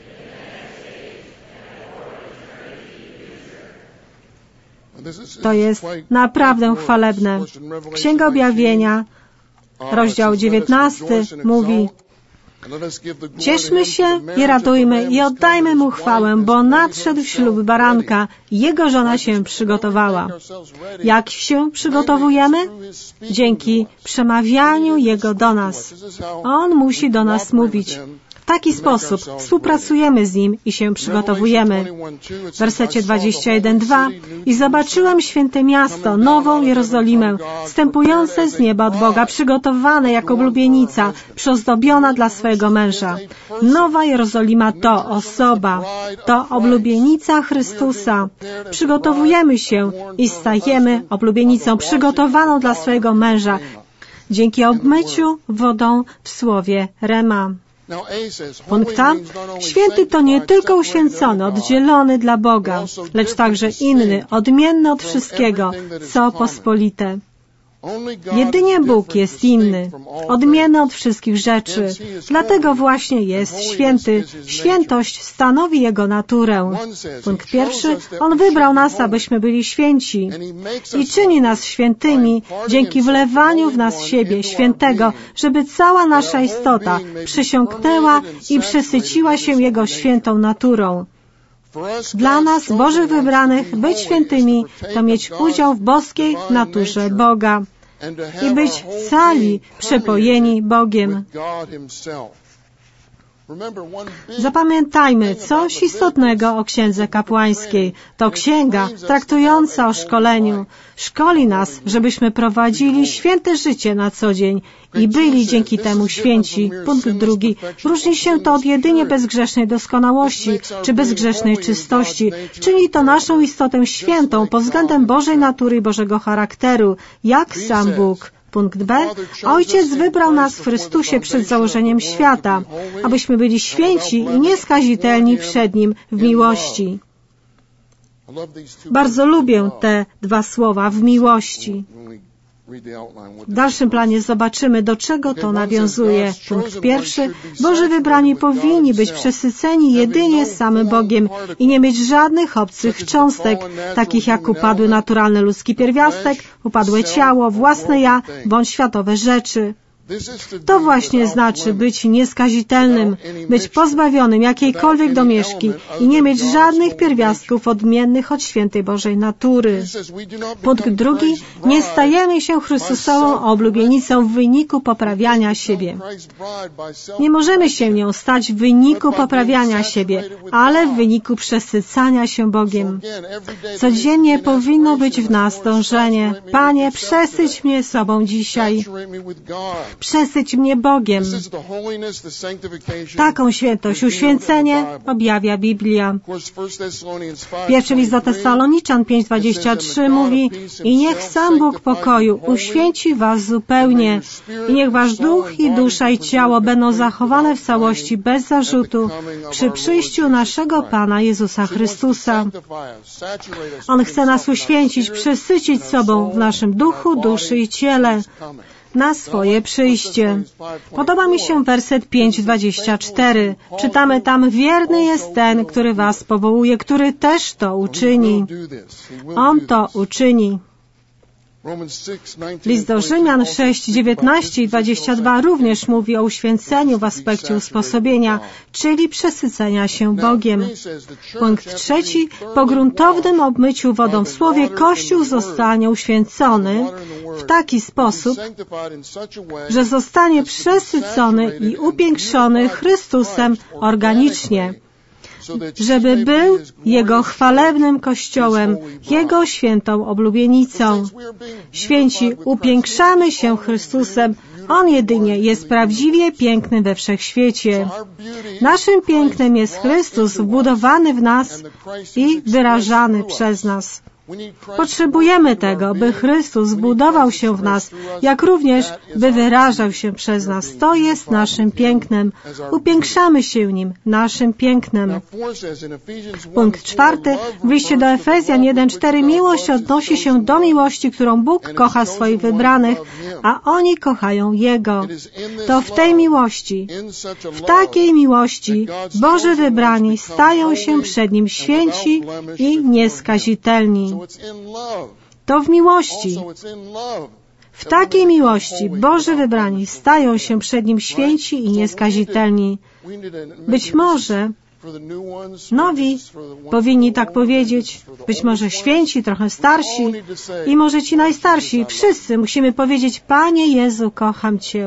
To jest naprawdę chwalebne. Księga Objawienia, rozdział dziewiętnasty, mówi: cieszmy się i radujmy i oddajmy Mu chwałę, bo nadszedł ślub baranka i Jego żona się przygotowała. Jak się przygotowujemy? Dzięki przemawianiu Jego do nas. On musi do nas mówić. W taki sposób współpracujemy z Nim i się przygotowujemy. W wersecie dwudziestym pierwszym dwa i zobaczyłem święte miasto, nową Jerozolimę, wstępujące z nieba od Boga, przygotowane jako oblubienica, przyozdobiona dla swojego męża. Nowa Jerozolima to osoba, to oblubienica Chrystusa. Przygotowujemy się i stajemy oblubienicą przygotowaną dla swojego męża dzięki obmyciu wodą w słowie rema. Punkt A. Święty to nie tylko uświęcony, oddzielony dla Boga, lecz także inny, odmienny od wszystkiego, co pospolite. Jedynie Bóg jest inny, odmienny od wszystkich rzeczy. Dlatego właśnie jest święty. Świętość stanowi Jego naturę. Punkt pierwszy. On wybrał nas, abyśmy byli święci i czyni nas świętymi dzięki wlewaniu w nas siebie świętego, żeby cała nasza istota przysiągnęła i przesyciła się Jego świętą naturą. Dla nas, Bożych wybranych, być świętymi to mieć udział w boskiej naturze Boga i być cali przepojeni Bogiem. Zapamiętajmy coś istotnego o Księdze Kapłańskiej. To księga traktująca o szkoleniu. Szkoli nas, żebyśmy prowadzili święte życie na co dzień i byli dzięki temu święci. Punkt drugi. Różni się to od jedynie bezgrzesznej doskonałości czy bezgrzesznej czystości. Czyni to naszą istotę świętą pod względem Bożej natury i Bożego charakteru, jak sam Bóg. Punkt B. Ojciec wybrał nas w Chrystusie przed założeniem świata, abyśmy byli święci i nieskazitelni przed Nim w miłości. Bardzo lubię te dwa słowa, w miłości. W dalszym planie zobaczymy, do czego to nawiązuje. Punkt pierwszy. Boży wybrani powinni być przesyceni jedynie samym Bogiem i nie mieć żadnych obcych cząstek, takich jak upadły naturalny ludzki pierwiastek, upadłe ciało, własne ja, bądź światowe rzeczy. To właśnie znaczy być nieskazitelnym, być pozbawionym jakiejkolwiek domieszki i nie mieć żadnych pierwiastków odmiennych od świętej Bożej natury. Punkt drugi. Nie stajemy się Chrystusową oblubienicą w wyniku poprawiania siebie. Nie możemy się nią stać w wyniku poprawiania siebie, ale w wyniku przesycania się Bogiem. Codziennie powinno być w nas dążenie. Panie, przesyć mnie sobą dzisiaj. Przesyć mnie Bogiem. Taką świętość, uświęcenie objawia Biblia. Pierwszy list do Tesaloniczan pięć dwadzieścia trzy mówi: i niech sam Bóg pokoju uświęci was zupełnie i niech wasz duch i dusza i ciało będą zachowane w całości bez zarzutu przy przyjściu naszego Pana Jezusa Chrystusa. On chce nas uświęcić, przesycić sobą w naszym duchu, duszy i ciele na swoje przyjście. Podoba mi się werset pięć dwadzieścia cztery. Czytamy tam: wierny jest ten, który was powołuje, który też to uczyni. On to uczyni. List do Rzymian sześć, dziewiętnaście i dwadzieścia dwa również mówi o uświęceniu w aspekcie usposobienia, czyli przesycenia się Bogiem. Punkt trzeci. Po gruntownym obmyciu wodą w Słowie Kościół zostanie uświęcony w taki sposób, że zostanie przesycony i upiększony Chrystusem organicznie, żeby był Jego chwalebnym Kościołem, Jego świętą oblubienicą. Święci, upiększamy się Chrystusem. On jedynie jest prawdziwie piękny we wszechświecie. Naszym pięknem jest Chrystus wbudowany w nas i wyrażany przez nas. Potrzebujemy tego, by Chrystus zbudował się w nas, jak również by wyrażał się przez nas. To jest naszym pięknem. Upiększamy się Nim, naszym pięknem. Punkt czwarty. W liście do Efezjan jeden cztery. Miłość odnosi się do miłości, którą Bóg kocha swoich wybranych, a oni kochają Jego. To w tej miłości, w takiej miłości Boży wybrani stają się przed Nim święci i nieskazitelni. To w miłości. W takiej miłości Boży wybrani stają się przed Nim święci i nieskazitelni. Być może nowi powinni tak powiedzieć, być może święci, trochę starsi i może ci najstarsi. Wszyscy musimy powiedzieć: Panie Jezu, kocham Cię.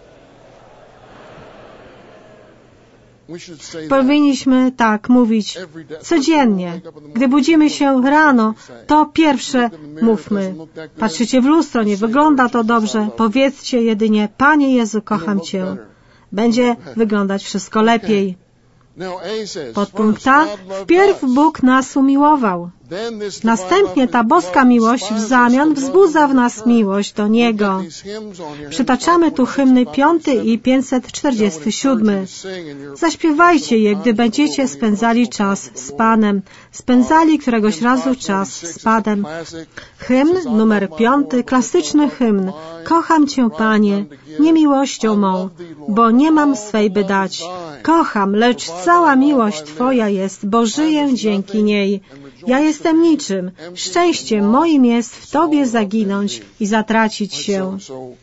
Powinniśmy tak mówić codziennie. Gdy budzimy się rano, to pierwsze mówmy: patrzycie w lustro, nie wygląda to dobrze. Powiedzcie jedynie: Panie Jezu, kocham Cię. Będzie wyglądać wszystko lepiej. Podpunkt A. Wpierw Bóg nas umiłował. Następnie ta boska miłość w zamian wzbudza w nas miłość do Niego. Przytaczamy tu hymny piąty i pięćset czterdziesty siódmy. Zaśpiewajcie je, gdy będziecie spędzali czas z Panem. Spędzali któregoś razu czas z Panem. Hymn numer piąty, klasyczny hymn. Kocham Cię, Panie, nie miłością mą, bo nie mam swej by dać. Kocham, lecz cała miłość Twoja jest, bo żyję dzięki niej. Ja jestem niczym. Szczęściem moim jest w Tobie zaginąć i zatracić się.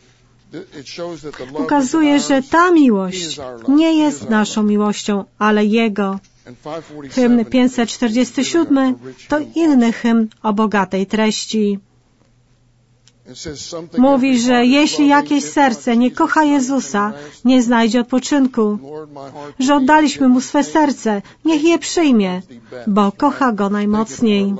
Ukazuje, że ta miłość nie jest naszą miłością, ale Jego. Hymn pięćset czterdziesty siódmy to inny hymn o bogatej treści. Mówi, że jeśli jakieś serce nie kocha Jezusa, nie znajdzie odpoczynku. Że oddaliśmy Mu swe serce, niech je przyjmie, bo kocha Go najmocniej.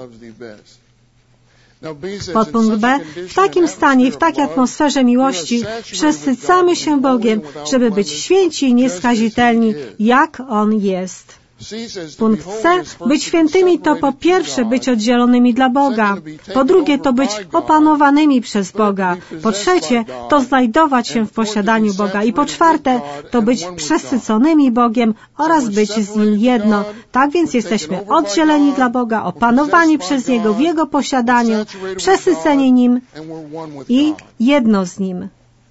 Podpunkt B. W takim stanie i w takiej atmosferze miłości przesycamy się Bogiem, żeby być święci i nieskazitelni, jak On jest. Punkt C. Być świętymi to po pierwsze być oddzielonymi dla Boga. Po drugie to być opanowanymi przez Boga. Po trzecie to znajdować się w posiadaniu Boga. I po czwarte to być przesyconymi Bogiem oraz być z Nim jedno. Tak więc jesteśmy oddzieleni dla Boga, opanowani przez Niego w Jego posiadaniu, przesyceni Nim i jedno z Nim.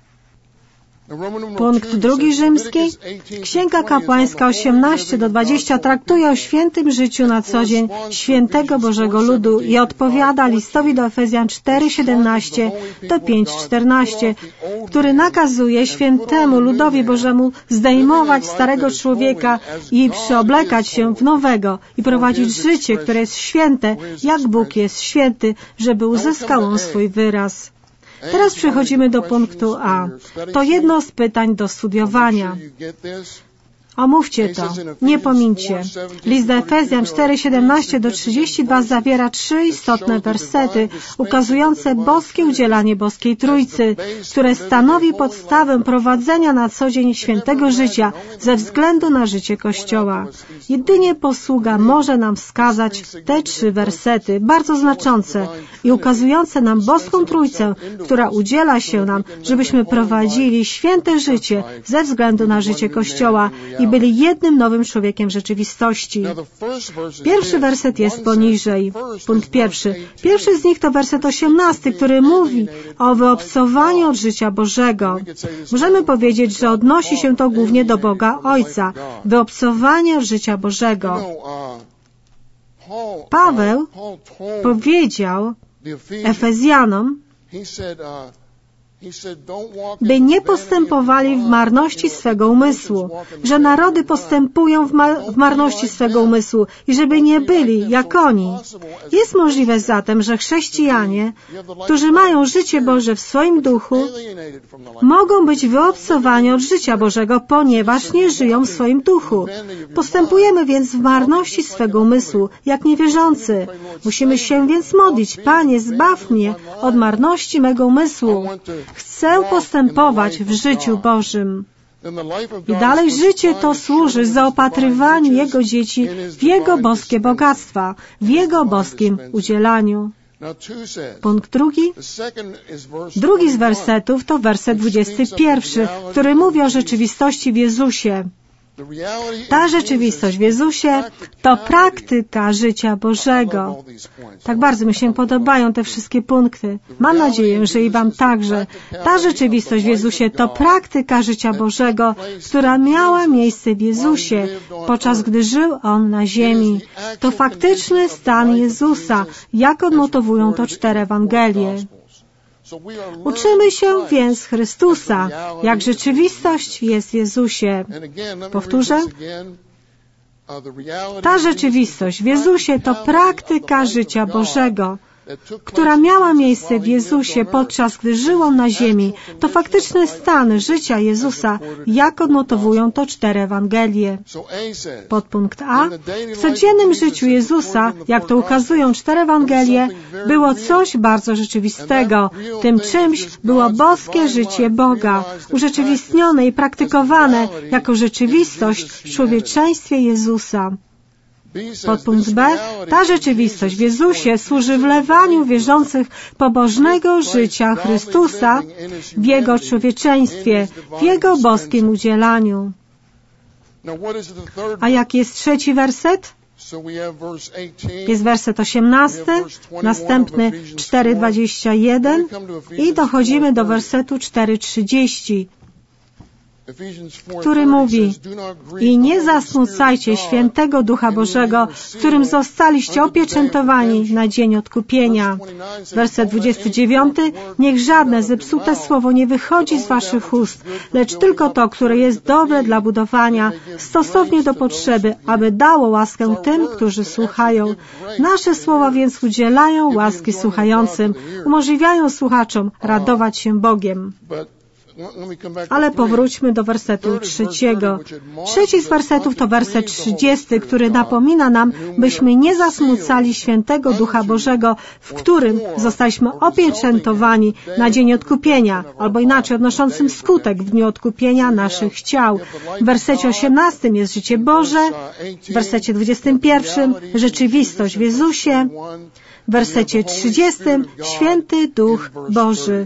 Punkt drugi rzymski. Księga kapłańska osiemnaście do dwudziestu traktuje o świętym życiu na co dzień świętego Bożego ludu i odpowiada listowi do Efezjan cztery siedemnaście do pięć czternaście, który nakazuje świętemu ludowi Bożemu zdejmować starego człowieka i przyoblekać się w nowego i prowadzić życie, które jest święte, jak Bóg jest święty, żeby uzyskał on swój wyraz. Teraz przechodzimy do punktu A. To jedno z pytań do studiowania. Omówcie to, nie pomincie. List do Efezjan cztery siedemnaście do trzydziestu dwóch zawiera trzy istotne wersety ukazujące boskie udzielanie boskiej Trójcy, które stanowi podstawę prowadzenia na co dzień świętego życia ze względu na życie Kościoła. Jedynie posługa może nam wskazać te trzy wersety, bardzo znaczące i ukazujące nam boską Trójcę, która udziela się nam, żebyśmy prowadzili święte życie ze względu na życie Kościoła i byli jednym nowym człowiekiem w rzeczywistości. Pierwszy werset jest poniżej. Punkt pierwszy. Pierwszy z nich to werset osiemnasty, który mówi o wyobcowaniu od życia Bożego. Możemy powiedzieć, że odnosi się to głównie do Boga Ojca. Wyobcowanie od życia Bożego. Paweł powiedział Efezjanom, by nie postępowali w marności swego umysłu, że narody postępują w, ma w marności swego umysłu i żeby nie byli jak oni. Jest możliwe zatem, że chrześcijanie, którzy mają życie Boże w swoim duchu, mogą być wyobcowani od życia Bożego, ponieważ nie żyją w swoim duchu. Postępujemy więc w marności swego umysłu, jak niewierzący. Musimy się więc modlić: Panie, zbaw mnie od marności mego umysłu. Chcę postępować w życiu Bożym. I dalej życie to służy zaopatrywaniu Jego dzieci w Jego boskie bogactwa, w Jego boskim udzielaniu. Punkt drugi. Drugi z wersetów to werset dwudziesty pierwszy, który mówi o rzeczywistości w Jezusie. Ta rzeczywistość w Jezusie to praktyka życia Bożego. Tak bardzo mi się podobają te wszystkie punkty. Mam nadzieję, że i Wam także. Ta rzeczywistość w Jezusie to praktyka życia Bożego, która miała miejsce w Jezusie, podczas gdy żył On na ziemi. To faktyczny stan Jezusa, jak odnotowują to cztery Ewangelie. Uczymy się więc Chrystusa, jak rzeczywistość jest w Jezusie. Powtórzę. Ta rzeczywistość w Jezusie to praktyka życia Bożego, która miała miejsce w Jezusie, podczas gdy żył On na ziemi. To faktyczny stan życia Jezusa, jak odnotowują to cztery Ewangelie. Podpunkt A. W codziennym życiu Jezusa, jak to ukazują cztery Ewangelie, było coś bardzo rzeczywistego. Tym czymś było boskie życie Boga, urzeczywistnione i praktykowane jako rzeczywistość w człowieczeństwie Jezusa. Podpunkt B. Ta rzeczywistość w Jezusie służy wlewaniu wierzących pobożnego życia Chrystusa w Jego człowieczeństwie, w Jego boskim udzielaniu. A jaki jest trzeci werset? Jest werset osiemnasty, następny cztery dwadzieścia jeden i dochodzimy do wersetu cztery trzydzieści, który mówi: i nie zasmucajcie świętego Ducha Bożego, którym zostaliście opieczętowani na dzień odkupienia. Werset dwudziesty dziewiąty. Niech żadne zepsute słowo nie wychodzi z waszych ust, lecz tylko to, które jest dobre dla budowania, stosownie do potrzeby, aby dało łaskę tym, którzy słuchają. Nasze słowa więc udzielają łaski słuchającym, umożliwiają słuchaczom radować się Bogiem. Ale powróćmy do wersetu trzeciego. Trzeci z wersetów to werset trzydziesty, który napomina nam, byśmy nie zasmucali świętego Ducha Bożego, w którym zostaliśmy opieczętowani na dzień odkupienia, albo inaczej odnoszącym skutek w dniu odkupienia naszych ciał. W wersecie osiemnastym jest życie Boże, w wersecie dwudziestym pierwszym rzeczywistość w Jezusie, w wersecie trzydziestym święty Duch Boży.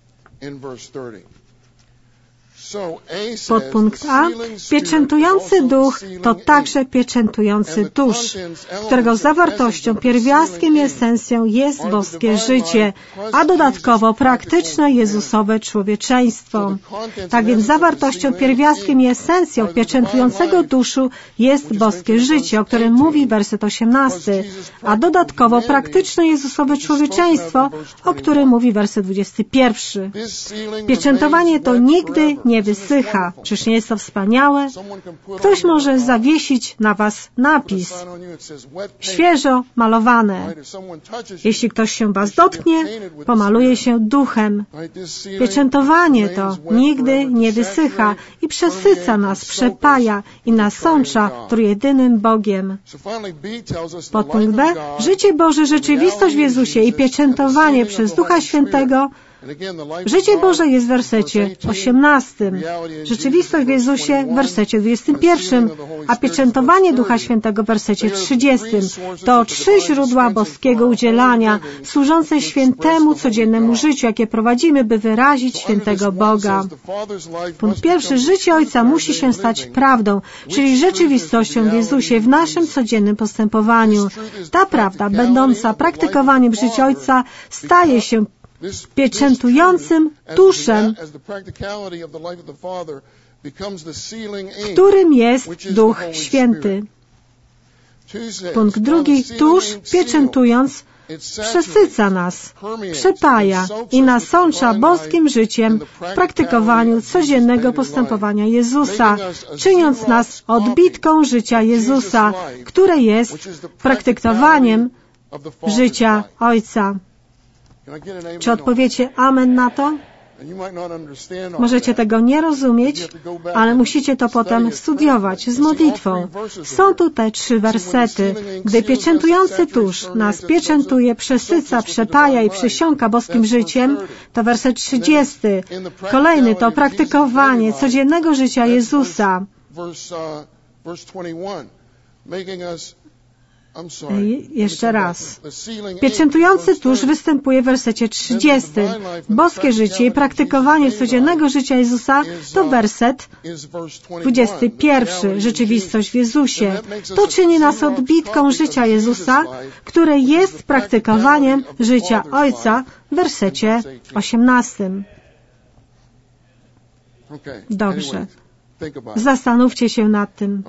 Podpunkt A. Pieczętujący duch to także pieczętujący dusz, którego zawartością, pierwiastkiem i esencją jest boskie życie, a dodatkowo praktyczne Jezusowe człowieczeństwo. Tak więc zawartością, pierwiastkiem i esencją pieczętującego duszu jest boskie życie, o którym mówi werset osiemnasty, a dodatkowo praktyczne Jezusowe człowieczeństwo, o którym mówi werset dwudziesty pierwszy. Pieczętowanie to nigdy nie wysycha. Czyż nie jest to wspaniałe? Ktoś może zawiesić na was napis: świeżo malowane. Jeśli ktoś się was dotknie, pomaluje się duchem. Pieczętowanie to nigdy nie wysycha i przesyca nas, przepaja i nasącza trójjedynym Bogiem. Podpunkt B. Życie Boże, rzeczywistość w Jezusie i pieczętowanie przez Ducha Świętego. Życie Boże jest w wersecie osiemnastym, rzeczywistość w Jezusie w wersecie dwudziestym pierwszym, a pieczętowanie Ducha Świętego w wersecie trzydziestym. To trzy źródła boskiego udzielania, służące świętemu, codziennemu życiu, jakie prowadzimy, by wyrazić świętego Boga. Punkt pierwszy. Życie Ojca musi się stać prawdą, czyli rzeczywistością w Jezusie, w naszym codziennym postępowaniu. Ta prawda, będąca praktykowaniem życia Ojca, staje się pieczętującym tuszem, którym jest Duch Święty. Punkt drugi. Tusz, pieczętując, przesyca nas, przepaja i nasącza boskim życiem w praktykowaniu codziennego postępowania Jezusa, czyniąc nas odbitką życia Jezusa, które jest praktykowaniem życia Ojca. Czy odpowiecie amen na to? Możecie tego nie rozumieć, ale musicie to potem studiować z modlitwą. Są tu te trzy wersety. Gdy pieczętujący tusz nas pieczętuje, przesyca, przepaja i przysiąka boskim życiem, to werset trzydziesty. Kolejny to praktykowanie codziennego życia Jezusa. Jeszcze raz. Pieczętujący tusz występuje w wersecie trzydziestym. Boskie życie i praktykowanie codziennego życia Jezusa to werset dwudziesty pierwszy. Rzeczywistość w Jezusie. To czyni nas odbitką życia Jezusa, które jest praktykowaniem życia Ojca w wersecie osiemnastym. Dobrze. Zastanówcie się nad tym.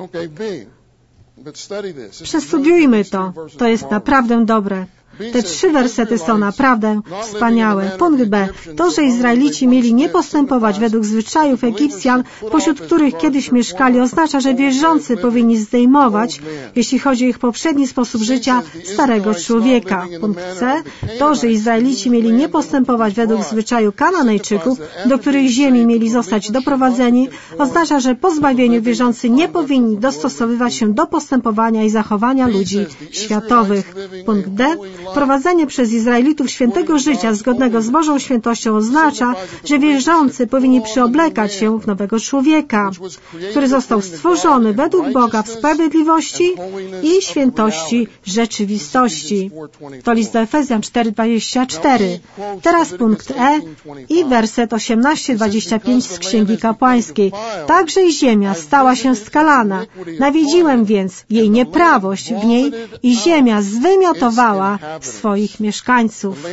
Przestudiujmy to. To jest naprawdę dobre. Te trzy wersety są naprawdę wspaniałe. Punkt B. To, że Izraelici mieli nie postępować według zwyczajów Egipcjan, pośród których kiedyś mieszkali, oznacza, że wierzący powinni zdejmować, jeśli chodzi o ich poprzedni sposób życia, starego człowieka. Punkt C. To, że Izraelici mieli nie postępować według zwyczaju Kananejczyków, do których ziemi mieli zostać doprowadzeni, oznacza, że po zbawieniu wierzący nie powinni dostosowywać się do postępowania i zachowania ludzi światowych. Punkt D. Prowadzenie przez Izraelitów świętego życia zgodnego z Bożą świętością oznacza, że wierzący powinni przyoblekać się w nowego człowieka, który został stworzony według Boga w sprawiedliwości i świętości rzeczywistości. To list do Efezjan cztery, dwadzieścia cztery. Teraz punkt E i werset osiemnaście, dwadzieścia pięć z Księgi Kapłańskiej. Także i ziemia stała się skalana. Nawiedziłem więc jej nieprawość w niej i ziemia zwymiotowała swoich mieszkańców.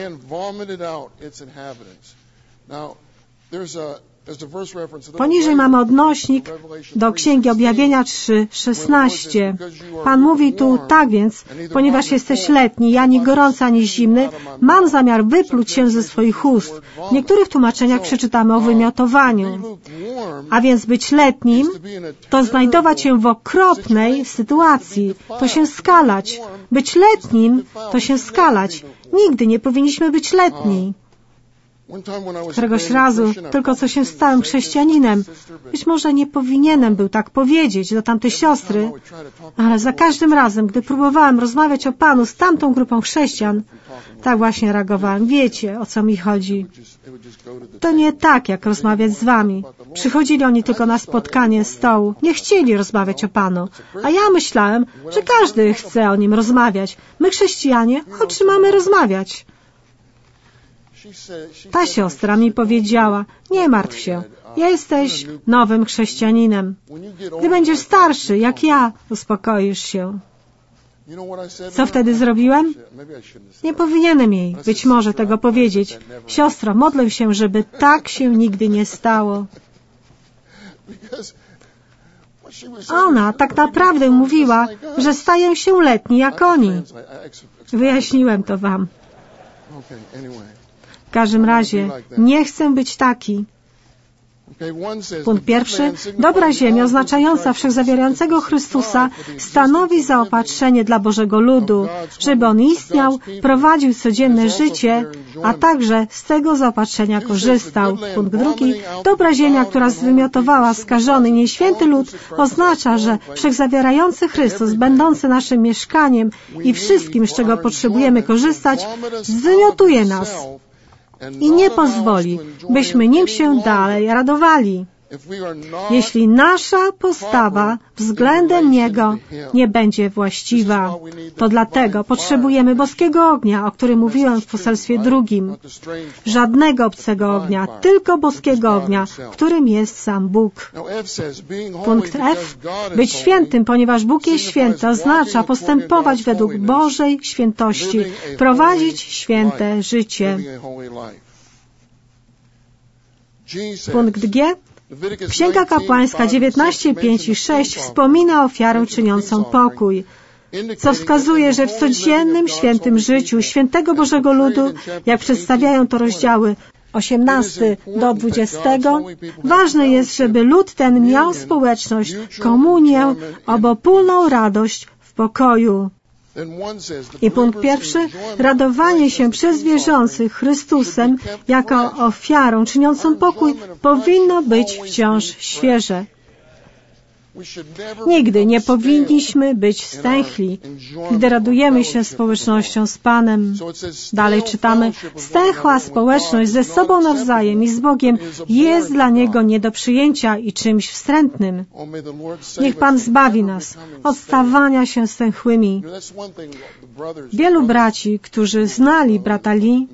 Poniżej mamy odnośnik do Księgi Objawienia trzy, szesnaście. Pan mówi tu, tak więc, ponieważ jesteś letni, ani gorący, ani zimny, mam zamiar wypluć się ze swoich ust. W niektórych tłumaczeniach przeczytamy o wymiotowaniu. A więc być letnim to znajdować się w okropnej sytuacji, to się skalać. Być letnim to się skalać. Nigdy nie powinniśmy być letni. Któregoś razu, tylko co się stałem chrześcijaninem, być może nie powinienem był tak powiedzieć do tamtej siostry, ale za każdym razem, gdy próbowałem rozmawiać o Panu z tamtą grupą chrześcijan, tak właśnie reagowałem. Wiecie, o co mi chodzi. To nie tak, jak rozmawiać z wami. Przychodzili oni tylko na spotkanie stołu. Nie chcieli rozmawiać o Panu. A ja myślałem, że każdy chce o Nim rozmawiać. My, chrześcijanie, o czym mamy rozmawiać? Ta siostra mi powiedziała, nie martw się, jesteś nowym chrześcijaninem. Gdy będziesz starszy, jak ja, uspokoisz się. Co wtedy zrobiłem? Nie powinienem jej być może tego powiedzieć. Siostro, modlę się, żeby tak się nigdy nie stało. Ona tak naprawdę mówiła, że staję się letni jak oni. Wyjaśniłem to wam. W każdym razie, nie chcę być taki. Punkt pierwszy. Dobra ziemia, oznaczająca wszechzawierającego Chrystusa, stanowi zaopatrzenie dla Bożego ludu, żeby on istniał, prowadził codzienne życie, a także z tego zaopatrzenia korzystał. Punkt drugi. Dobra ziemia, która zwymiotowała skażony, nieświęty lud, oznacza, że wszechzawierający Chrystus, będący naszym mieszkaniem i wszystkim, z czego potrzebujemy korzystać, zwymiotuje nas i nie pozwoli, byśmy nim się dalej radowali. Jeśli nasza postawa względem Niego nie będzie właściwa, to dlatego potrzebujemy boskiego ognia, o którym mówiłem w poselstwie drugim. Żadnego obcego ognia, tylko boskiego ognia, którym jest sam Bóg. Punkt F. Być świętym, ponieważ Bóg jest święty, oznacza postępować według Bożej świętości, prowadzić święte życie. Punkt G. Księga Kapłańska dziewiętnaście, pięć i sześć wspomina ofiarę czyniącą pokój, co wskazuje, że w codziennym świętym życiu świętego Bożego ludu, jak przedstawiają to rozdziały osiemnasty do dwudziestego, ważne jest, żeby lud ten miał społeczność, komunię, obopólną radość w pokoju. I punkt pierwszy, radowanie się przez wierzących Chrystusem jako ofiarą czyniącą pokój powinno być wciąż świeże. Nigdy nie powinniśmy być stęchli, gdy radujemy się społecznością z Panem. Dalej czytamy, stęchła społeczność ze sobą nawzajem i z Bogiem jest dla Niego nie do przyjęcia i czymś wstrętnym. Niech Pan zbawi nas od stawania się stęchłymi. Wielu braci, którzy znali brata Lee,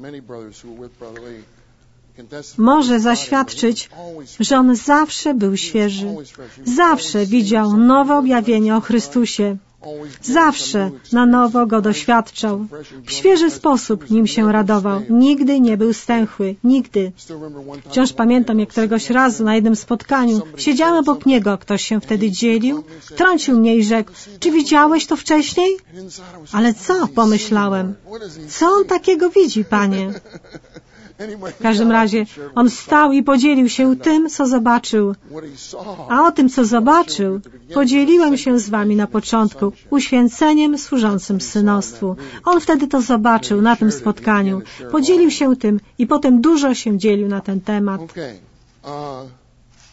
może zaświadczyć, że on zawsze był świeży. Zawsze widział nowe objawienie o Chrystusie. Zawsze na nowo Go doświadczał. W świeży sposób nim się radował. Nigdy nie był stęchły. Nigdy. Wciąż pamiętam, jak któregoś razu na jednym spotkaniu siedziałem obok niego. Ktoś się wtedy dzielił, trącił mnie i rzekł, czy widziałeś to wcześniej? Ale co? Pomyślałem. Co on takiego widzi, Panie? W każdym razie on wstał i podzielił się tym, co zobaczył. A o tym, co zobaczył, podzieliłem się z wami na początku, uświęceniem służącym synostwu. On wtedy to zobaczył na tym spotkaniu. Podzielił się tym i potem dużo się dzielił na ten temat.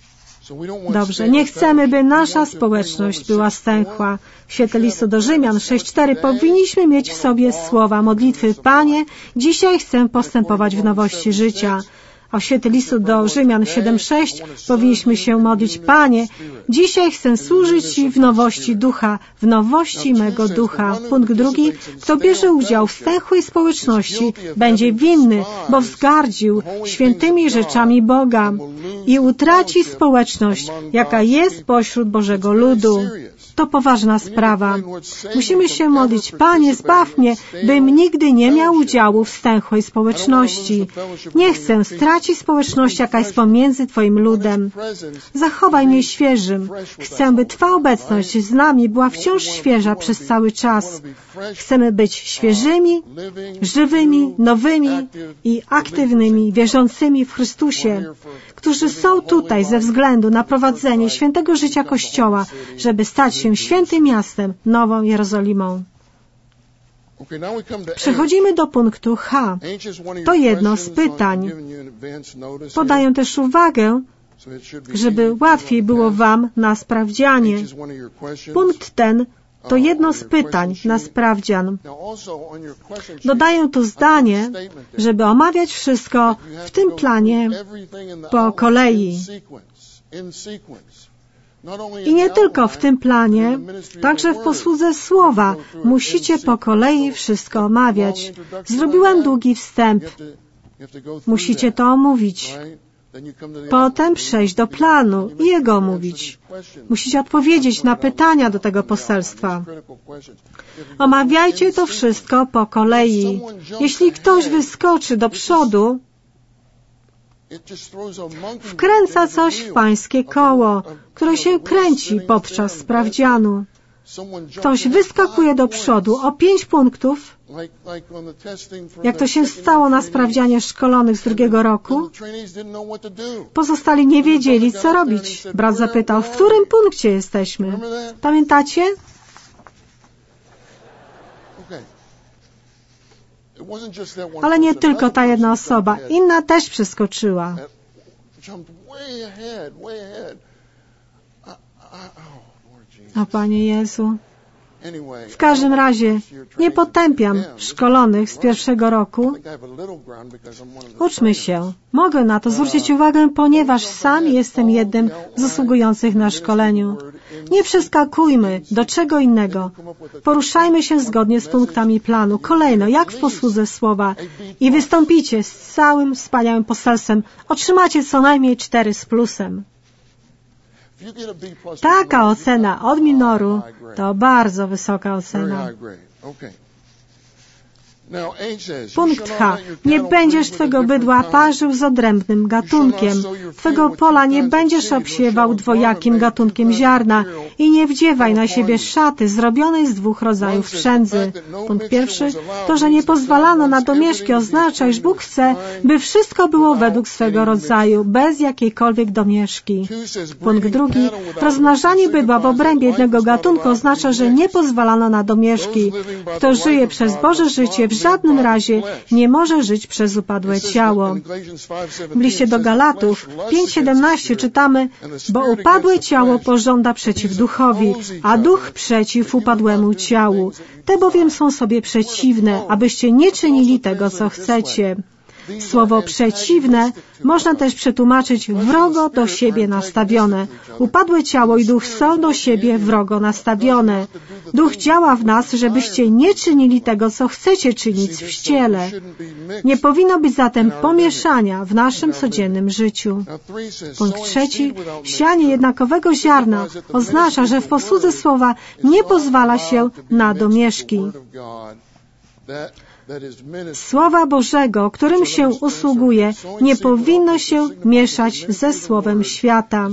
Dobrze, nie chcemy, by nasza społeczność była stęchła. W świetle listu do Rzymian sześć cztery powinniśmy mieć w sobie słowa modlitwy: Panie, dzisiaj chcę postępować w nowości życia. A w świetle listu do Rzymian siedem sześć powinniśmy się modlić: Panie, dzisiaj chcę służyć Ci w nowości ducha, w nowości mego ducha. Punkt drugi. Kto bierze udział w stęchłej społeczności, będzie winny, bo wzgardził świętymi rzeczami Boga i utraci społeczność, jaka jest pośród Bożego ludu. To poważna sprawa. Musimy się modlić: Panie, zbaw mnie, bym nigdy nie miał udziału w stęchłej społeczności. Nie chcę stracić społeczności, jaka jest pomiędzy Twoim ludem. Zachowaj mnie świeżym. Chcę, by Twa obecność z nami była wciąż świeża przez cały czas. Chcemy być świeżymi, żywymi, nowymi i aktywnymi, wierzącymi w Chrystusie, którzy są tutaj ze względu na prowadzenie świętego życia Kościoła, żeby stać się świętym miastem, Nową Jerozolimą. Przechodzimy do punktu H. To jedno z pytań. Podaję też uwagę, żeby łatwiej było Wam na sprawdzianie. Punkt ten to jedno z pytań na sprawdzian. Dodaję tu zdanie, żeby omawiać wszystko w tym planie po kolei. I nie tylko w tym planie, także w posłudze słowa musicie po kolei wszystko omawiać. Zrobiłem długi wstęp. Musicie to omówić. Potem przejść do planu i jego omówić. Musicie odpowiedzieć na pytania do tego poselstwa. Omawiajcie to wszystko po kolei. Jeśli ktoś wyskoczy do przodu, wkręca coś w pańskie koło, które się kręci podczas sprawdzianu. Ktoś wyskakuje do przodu o pięć punktów, jak to się stało na sprawdzianie szkolonych z drugiego roku. Pozostali nie wiedzieli, co robić. Brat zapytał: w którym punkcie jesteśmy? Pamiętacie? Ale nie tylko ta jedna osoba. Inna też przeskoczyła. O Panie Jezu. W każdym razie nie potępiam szkolonych z pierwszego roku. Uczmy się. Mogę na to zwrócić uwagę, ponieważ sam jestem jednym z usługujących na szkoleniu. Nie przeskakujmy do czego innego. Poruszajmy się zgodnie z punktami planu. Kolejno, jak w posłudze słowa. I wystąpicie z całym wspaniałym poselstwem. Otrzymacie co najmniej cztery z plusem. Taka ocena od minoru to bardzo wysoka ocena. Punkt H. Nie będziesz Twego bydła parzył z odrębnym gatunkiem. Twego pola nie będziesz obsiewał dwojakim gatunkiem ziarna i nie wdziewaj na siebie szaty zrobionej z dwóch rodzajów przędzy. Punkt pierwszy. To, że nie pozwalano na domieszki, oznacza, iż Bóg chce, by wszystko było według swego rodzaju, bez jakiejkolwiek domieszki. Punkt drugi. Rozmnażanie bydła w obrębie jednego gatunku oznacza, że nie pozwalano na domieszki. Kto żyje przez Boże życie, w żadnym razie nie może żyć przez upadłe ciało. W liście do Galatów pięć siedemnaście czytamy: bo upadłe ciało pożąda przeciw duchowi, a duch przeciw upadłemu ciału. Te bowiem są sobie przeciwne, abyście nie czynili tego, co chcecie. Słowo przeciwne można też przetłumaczyć wrogo do siebie nastawione. Upadłe ciało i duch są do siebie wrogo nastawione. Duch działa w nas, żebyście nie czynili tego, co chcecie czynić w ciele. Nie powinno być zatem pomieszania w naszym codziennym życiu. Punkt trzeci. Sianie jednakowego ziarna oznacza, że w posłudze słowa nie pozwala się na domieszki. Słowa Bożego, którym się usługuje, nie powinno się mieszać ze słowem świata.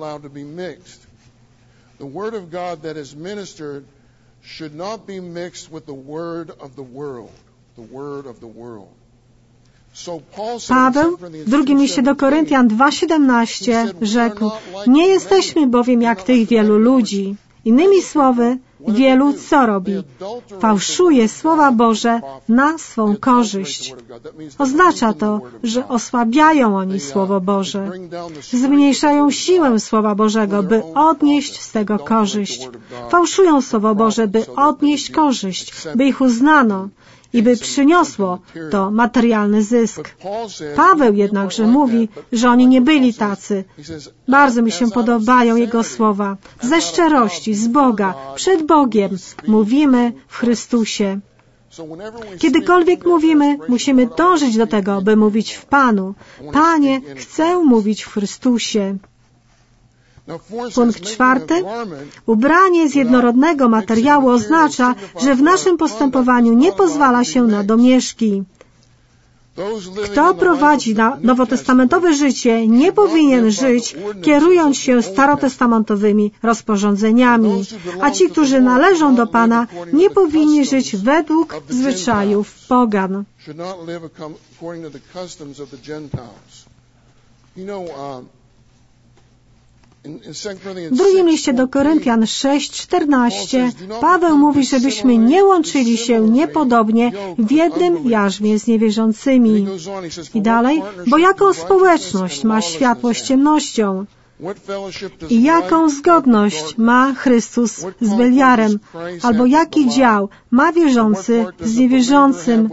Paweł w drugim liście do Koryntian dwa siedemnaście rzekł: nie jesteśmy bowiem jak tych wielu ludzi. Innymi słowy, wielu co robi? Fałszuje słowa Boże na swą korzyść. Oznacza to, że osłabiają oni Słowo Boże. Zmniejszają siłę Słowa Bożego, by odnieść z tego korzyść. Fałszują Słowo Boże, by odnieść korzyść, by ich uznano i by przyniosło to materialny zysk. Paweł jednakże mówi, że oni nie byli tacy. Bardzo mi się podobają jego słowa. Ze szczerości, z Boga, przed Bogiem mówimy w Chrystusie. Kiedykolwiek mówimy, musimy dążyć do tego, by mówić w Panu. Panie, chcę mówić w Chrystusie. Punkt czwarty. Ubranie z jednorodnego materiału oznacza, że w naszym postępowaniu nie pozwala się na domieszki. Kto prowadzi na nowotestamentowe życie, nie powinien żyć, kierując się starotestamentowymi rozporządzeniami, a ci, którzy należą do Pana, nie powinni żyć według zwyczajów pogan. W drugim liście do Koryntian sześć czternaście Paweł mówi, żebyśmy nie łączyli się niepodobnie w jednym jarzmie z niewierzącymi. I dalej, bo jaką społeczność ma światło z ciemnością? I jaką zgodność ma Chrystus z Beliarem? Albo jaki dział ma wierzący z niewierzącym?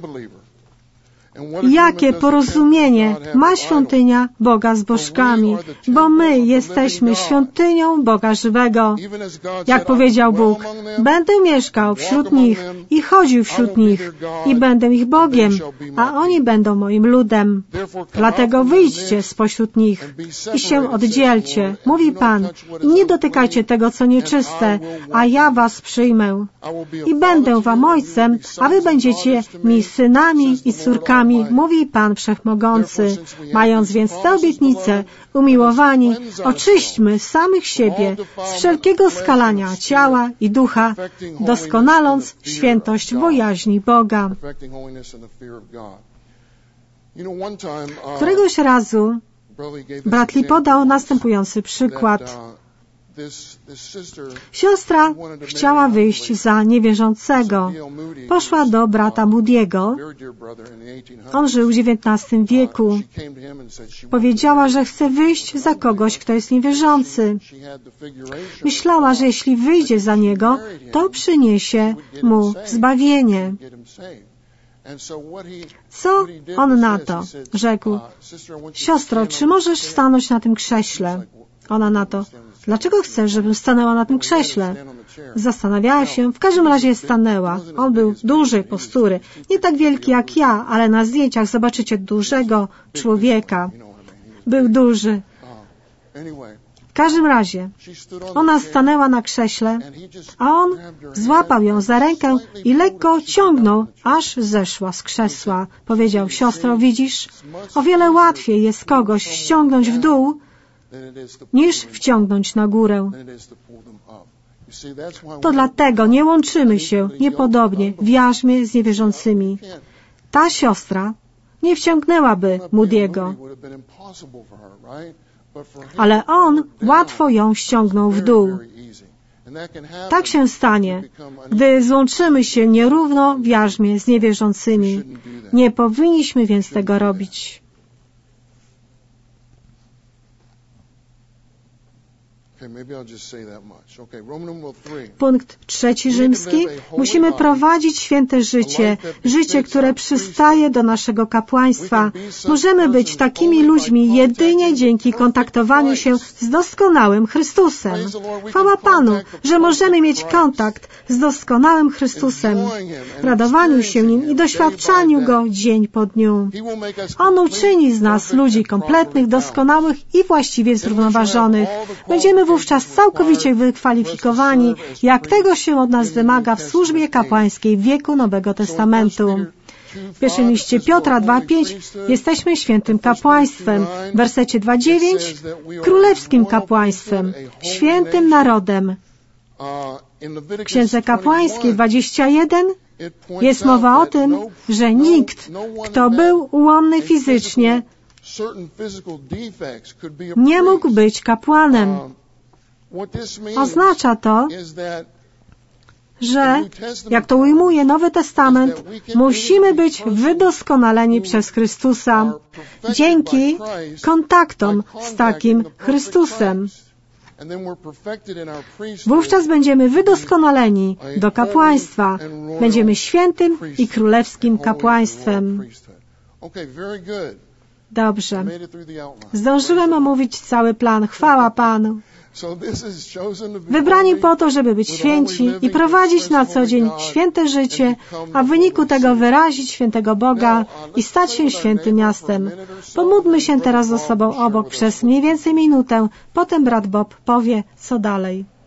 Jakie porozumienie ma świątynia Boga z bożkami, bo my jesteśmy świątynią Boga żywego. Jak powiedział Bóg, będę mieszkał wśród nich i chodził wśród nich i będę ich Bogiem, a oni będą moim ludem. Dlatego wyjdźcie spośród nich i się oddzielcie, mówi Pan, i nie dotykajcie tego, co nieczyste, a ja was przyjmę. I będę wam ojcem, a wy będziecie mi synami i córkami, mówi Pan Wszechmogący. Mając więc te obietnice, umiłowani, oczyśćmy samych siebie z wszelkiego skalania ciała i ducha, doskonaląc świętość bojaźni Boga. Któregoś razu brat Lee podał następujący przykład. Siostra chciała wyjść za niewierzącego. Poszła do brata Moody'ego. On żył w dziewiętnastym wieku. Powiedziała, że chce wyjść za kogoś, kto jest niewierzący. Myślała, że jeśli wyjdzie za niego, to przyniesie mu zbawienie. Co on na to? Rzekł, siostro, czy możesz stanąć na tym krześle? Ona na to, dlaczego chcesz, żebym stanęła na tym krześle? Zastanawiała się, w każdym razie stanęła. On był dużej postury, nie tak wielki jak ja, ale na zdjęciach zobaczycie dużego człowieka. Był duży. W każdym razie, ona stanęła na krześle, a on złapał ją za rękę i lekko ciągnął, aż zeszła z krzesła. Powiedział, siostro, widzisz, o wiele łatwiej jest kogoś ściągnąć w dół, niż wciągnąć na górę. To dlatego nie łączymy się niepodobnie w jarzmie z niewierzącymi. Ta siostra nie wciągnęłaby Moody'ego, ale on łatwo ją ściągnął w dół. Tak się stanie, gdy złączymy się nierówno w jarzmie z niewierzącymi. Nie powinniśmy więc tego robić. Punkt trzeci rzymski. Musimy prowadzić święte życie, życie, które przystaje do naszego kapłaństwa. Możemy być takimi ludźmi jedynie dzięki kontaktowaniu się z doskonałym Chrystusem. Chwała Panu, że możemy mieć kontakt z doskonałym Chrystusem, radowaniu się Nim i doświadczaniu Go dzień po dniu. On uczyni z nas ludzi kompletnych, doskonałych i właściwie zrównoważonych. Będziemy wówczas całkowicie wykwalifikowani, jak tego się od nas wymaga w służbie kapłańskiej w wieku Nowego Testamentu. W pierwszym liście Piotra dwa pięć jesteśmy świętym kapłaństwem. W wersecie dwa dziewięć królewskim kapłaństwem, świętym narodem. W Księdze Kapłańskiej dwadzieścia jeden jest mowa o tym, że nikt, kto był ułomny fizycznie, nie mógł być kapłanem. Oznacza to, że, jak to ujmuje Nowy Testament, musimy być wydoskonaleni przez Chrystusa dzięki kontaktom z takim Chrystusem. Wówczas będziemy wydoskonaleni do kapłaństwa. Będziemy świętym i królewskim kapłaństwem. Dobrze. Zdążyłem omówić cały plan. Chwała Panu. Wybrani po to, żeby być święci i prowadzić na co dzień święte życie, a w wyniku tego wyrazić świętego Boga i stać się świętym miastem. Pomódlmy się teraz ze sobą obok przez mniej więcej minutę, potem brat Bob powie, co dalej.